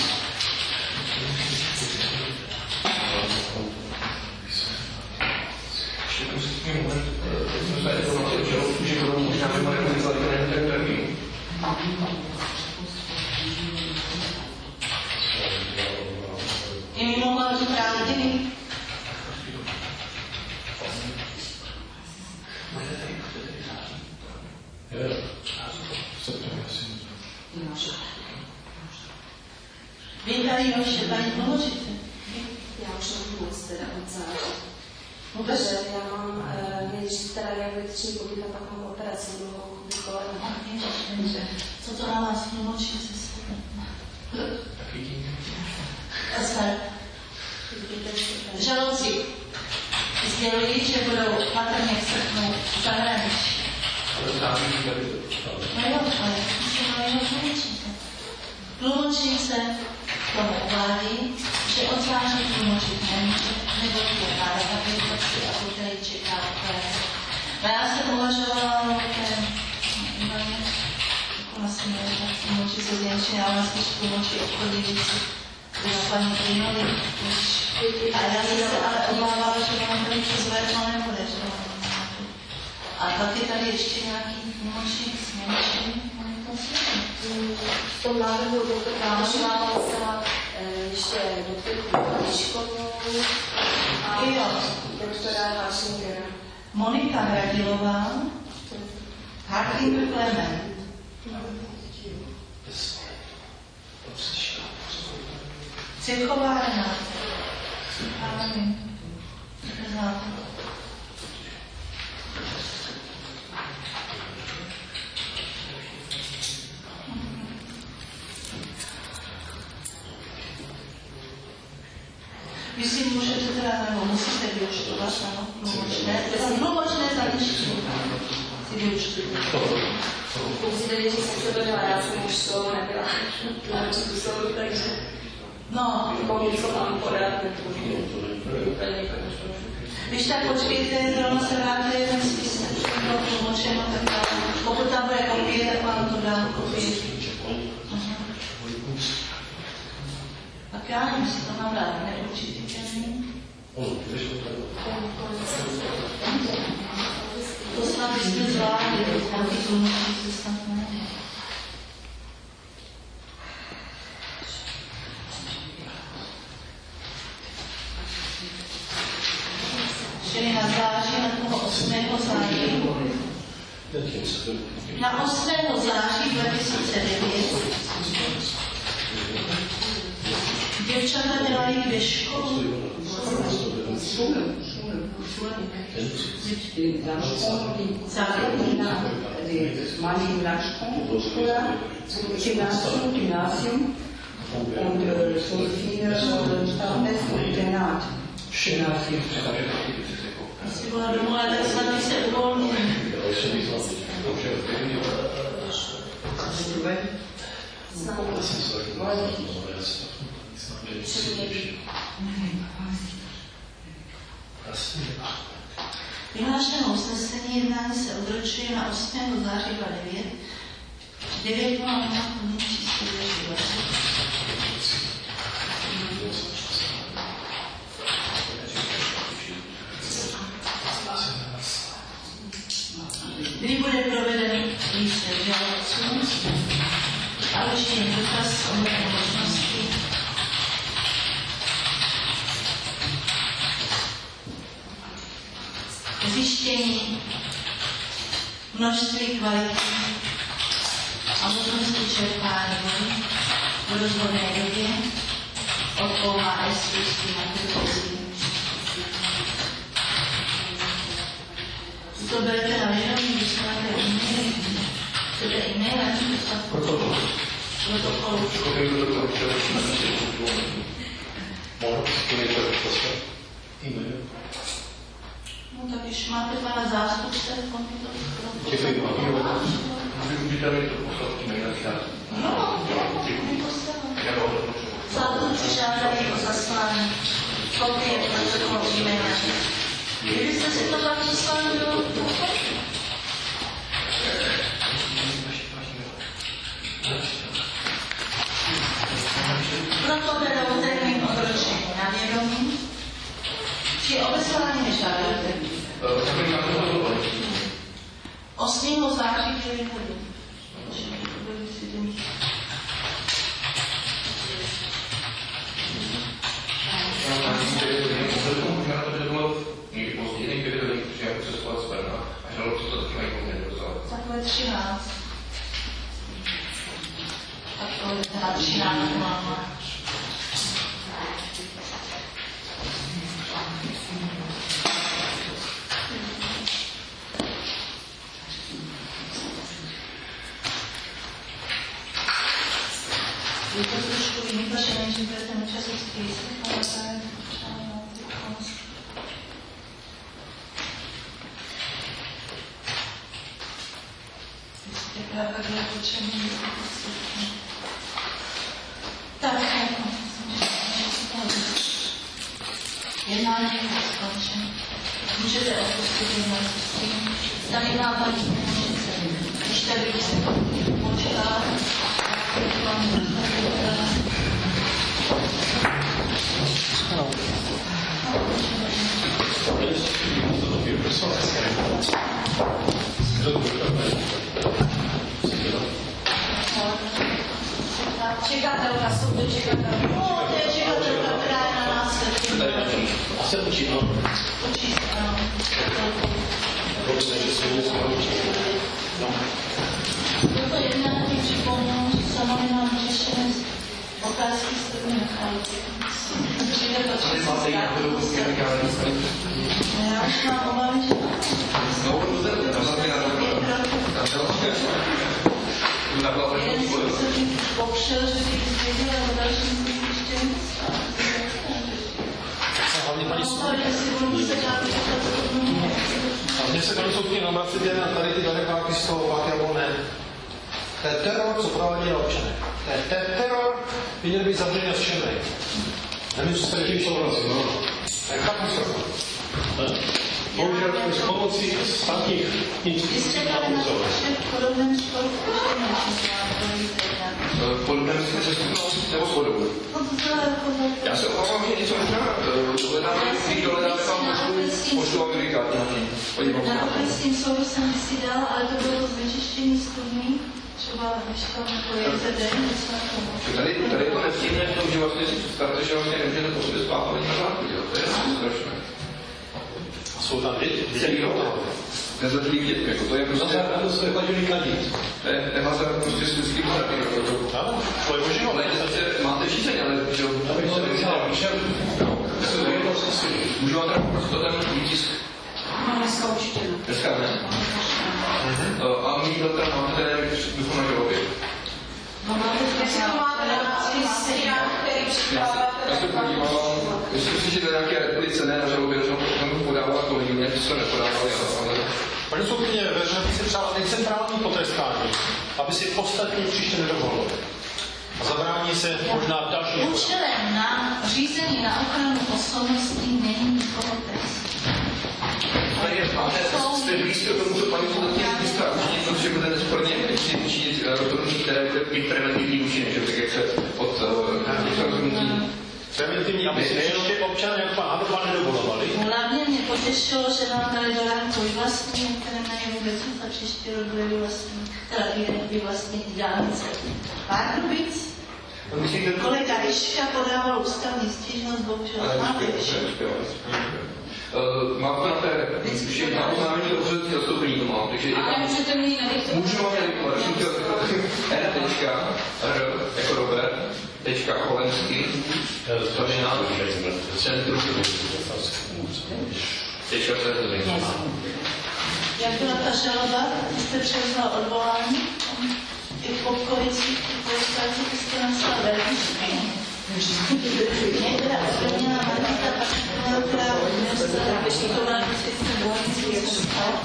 [SPEAKER 4] Ještě tam se tím moment, teď jsme se jednou na těch žalobců, že budou možná vymané vyzvat ten ten termín.
[SPEAKER 1] Je mimo vládu prázdniny. Vy tady ještě tady tlumočíte?
[SPEAKER 6] Já už nebudu moc teda od září.
[SPEAKER 1] Vůbec?
[SPEAKER 6] Takže já mám e, nejdřív teda rehabilitační pobyt a pak mám operaci druhou vykolenou.
[SPEAKER 1] Co to na vás tlumočí se
[SPEAKER 4] Tak vidím.
[SPEAKER 1] Žalobci sdělují, že budou patrně v srpnu v zahraničí.
[SPEAKER 4] Ale září tady to.
[SPEAKER 1] No jo, ale musím na jeho tlumočíte. Tlumočnice tomu uvádí, že od září tlumočit nemůže, nebo je na rehabilitaci a poté čeká operace. A já jsem uvažovala, že vlastně nevím, tlumočit se z němčiny, ale vlastně tlumočit obchodní věci. Byla paní Klinovi, a já jsem se ale obávala, že vám tady přes léto nebude, že vám a pak je tady ještě nějaký tlumočník z němčiny,
[SPEAKER 6] V tom návrhu doktora se ještě doktorku Liškovou a doktora Haršingera.
[SPEAKER 1] Monika Hradilová, Hartinger Klement. Cechová Renáta. Amen. Znáte. Vy si můžete teda, nebo musíte vyučtovat, ano, tlumočné, tlumočné zajištění si vyučtujete.
[SPEAKER 6] Musíte vědět, že jsem se to dělala, já jsem už slovo nebyla tlumočit tu slovo, takže
[SPEAKER 1] no,
[SPEAKER 6] pokud něco mám podat, nebudu úplně
[SPEAKER 1] když tak počkejte, zrovna se vrátíte jeden spis, který byl tlumočen, tak dále. Pokud tam bude kopie, tak vám to dám kopie. Tak já nevím, jestli to mám dát neurčitý termín. To snad byste zvládli, nějaký tlumočníci snad ne. Čili na září, na toho osmého září. Na osmého září dva tisíce devět děvčata měla jít ve školu.
[SPEAKER 7] Malý Laškon, Schule, Gymnasium, Gymnasium und äh, Josephine Starnes und Internat.
[SPEAKER 1] Asi byla domů, ale tak snad se uvolnili. Vyhlášené usnesení jednání se odročuje na osmého září dva tisíce devět, devět nula nula plný číslo dvě stě dvacet. Kdy bude proveden výsled žalobců a učiněn dotaz o možnosti zjištění množství kvality a možnosti čerpání vody v rozhodné době od O H S Ústí na Krkosti. To berete na vědomí, když máte e-mail, chcete e-mail a tím dostat protokol. Protokol. No tak když máte pana zástupce v komputeru.
[SPEAKER 4] Děkuji vám. Můžete mi to poslat e-mail?
[SPEAKER 1] No, děkuji poslat. Zástupci žádají o zaslání kopie protokolu e-maila. Kdybyste si to pak poslali do proto berou termín odročení na vědomí, či obeslání nežádáte. osmého září devět hodin. Takhle třináct. Tak to je teda třináct máma. Je to trošku jiný, protože než budete mít čas výslech, ale to je třeba tak je potřebný. Tak, jednání je skončeno. Můžete opustit jednání. Tady má paní Kněžice. Když tady byste počká, tak vám čekatelka, jsou to čekatelka. No, to je čekatelka, která je na nás.
[SPEAKER 5] A se učí, no.
[SPEAKER 1] Učí se, ano.
[SPEAKER 5] Dobře, že se musí učit.
[SPEAKER 1] Toto jednání připomínám, že samozřejmě mám řešené Otázky jste mi nechali.
[SPEAKER 4] Máte nějakou unikální stranu?
[SPEAKER 1] Já už mám obavy, že
[SPEAKER 4] No, to je to, to je na to.
[SPEAKER 1] jeden jsem se popřel, že bych zvěděla o dalším bych ještě nemyslela.
[SPEAKER 2] Hlavně paní
[SPEAKER 1] soudkyně.
[SPEAKER 2] Hlavně se paní soudkyně obracíte na tady ty darebáky z toho Vakyabone. To je teror, co provádí na občany. To je teror, by měli být zavřeni a zčemnej. Nevím, co jste tím souhlasí, no. To je katastrofa.
[SPEAKER 5] Bohužel s pomocí státních institucí a úřadů.
[SPEAKER 4] V podobném smyslu nebo shodou. Já se obávám, že něco možná dohledáme, když dohledáme vám pošlu, pošlu vám vykát nějaký.
[SPEAKER 1] Na okresním soudu jsem si dala, ale to bylo znečištění studní, třeba když tam pojede den, něco na tomu.
[SPEAKER 4] Tady, tady je to nepříjemné v tom, že vlastně si představte, že vlastně nemůžete po sobě spát ani na záchodě, to je strašné.
[SPEAKER 2] Jsou tam děti?
[SPEAKER 4] Celý rok. Nezletilých dětí, jako to je prostě...
[SPEAKER 2] To se chodili kadit.
[SPEAKER 4] To je nehazard prostě s lidským zrakem.
[SPEAKER 2] Ano, to je možná.
[SPEAKER 4] Ale máte žízeň, ale že jo... Můžu vám teda prostě ten výtisk?
[SPEAKER 7] No, dneska určitě ne.
[SPEAKER 4] Dneska ne. A mý data máte ten, když bychom na žalobě.
[SPEAKER 7] No, máte dneska to máte na seriál, který připravujete.
[SPEAKER 4] Já se podívám, myslím si, že to je nějaké replice, ne na žalobě, že tam to podává kolegyně, že se nepodávali, ale...
[SPEAKER 2] Paní soudkyně, vezmeme si třeba necentrální potrestání, aby si ostatní příště nedovolili. A zabrání se možná další...
[SPEAKER 1] Účelem na řízení na ochranu osobností není nikoho trest.
[SPEAKER 4] Máte, jste blízko tomu, co paní soudkyně získá určitě, protože bude nesporně učinit rozhodnutí, které bude mít preventivní účinek, že tak jak se od rozhodnutí.
[SPEAKER 2] Preventivní, aby si ještě občané jako pan Haberman nedovolovali.
[SPEAKER 1] Hlavně mě potěšilo, že nám dali do ránku vyvlastní, které mají vůbec a příští rok bude vyvlastní, teda vyvlastní dálnice Pardubic. Kolega Ryška podával ústavní stížnost, bohužel máte ještě.
[SPEAKER 4] Mám to na té, už je na oznámení do úřední zastoupení to mám, takže...
[SPEAKER 6] Ale můžete mě nadiktovat?
[SPEAKER 4] Můžu vám nadiktovat, R tečka, R jako Robert, tečka Kolenský, Stavěná, Centrum, tečka Centrum.
[SPEAKER 1] Jak byla ta žaloba, jste převzal odvolání, těch podkovických policajců, ty jste napsal velký špín. Mě teda odměnila Marita Pašková, která odnesla vyšitovala vysvětce vojenský zůstal.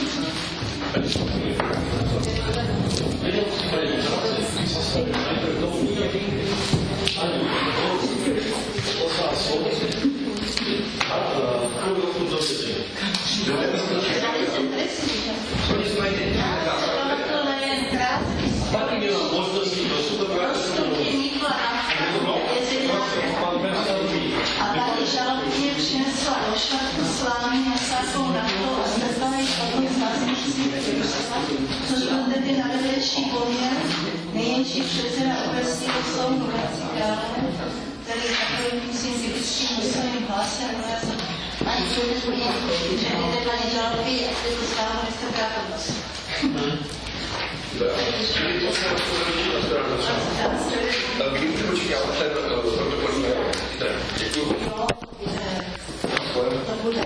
[SPEAKER 5] Taky měla možnosti do supermarketu.
[SPEAKER 1] A tady žalobkyně přinesla do švatku slámy nasákou na to a strpala jich odluk z vlastnictví, což byl tedy na vedlejší poměr nejjenší předseda okresního soudu Hradci Králové, který takovým tím typickým muslimým hlasem urazil ani průvodní, že nejde paní žalobky, jak se to stálo, jste právodnost.
[SPEAKER 4] Kdy můžeme očekávat ten protokolní den? Děkuji.
[SPEAKER 1] To bude.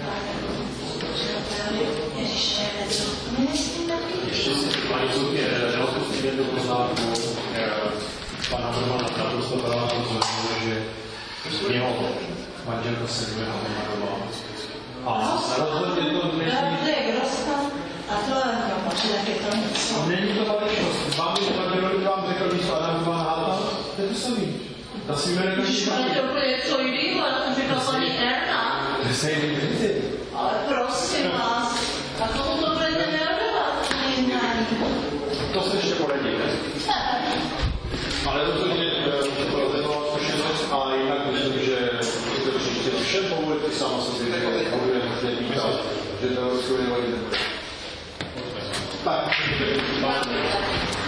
[SPEAKER 2] Ještě si paní soudkyně, neodpustím jednu poznámku. Pan Haberman naprosto právě rozhodl, že jeho manželka se jmenuje Habermanová. A rozhodně to dnešní...
[SPEAKER 1] A to je to něco.
[SPEAKER 2] Není to maličnost. Vám je to někdo, kdo vám řekl, že to Adam Ivan Háta, to je to samý. Na svým jménem
[SPEAKER 1] Když ale to bude něco jiného, ale to řekla paní Erna.
[SPEAKER 2] to je stejný věci.
[SPEAKER 1] Ale prosím vás, a komu to budete neodovat, to jednání?
[SPEAKER 2] To se ještě poradí, ne? Ale rozhodně to bylo věnovat zkušenost a jinak myslím, že to příště všem povolit, ty sama sobě, že to bude možné být, že to rozhodně nebude. Tak,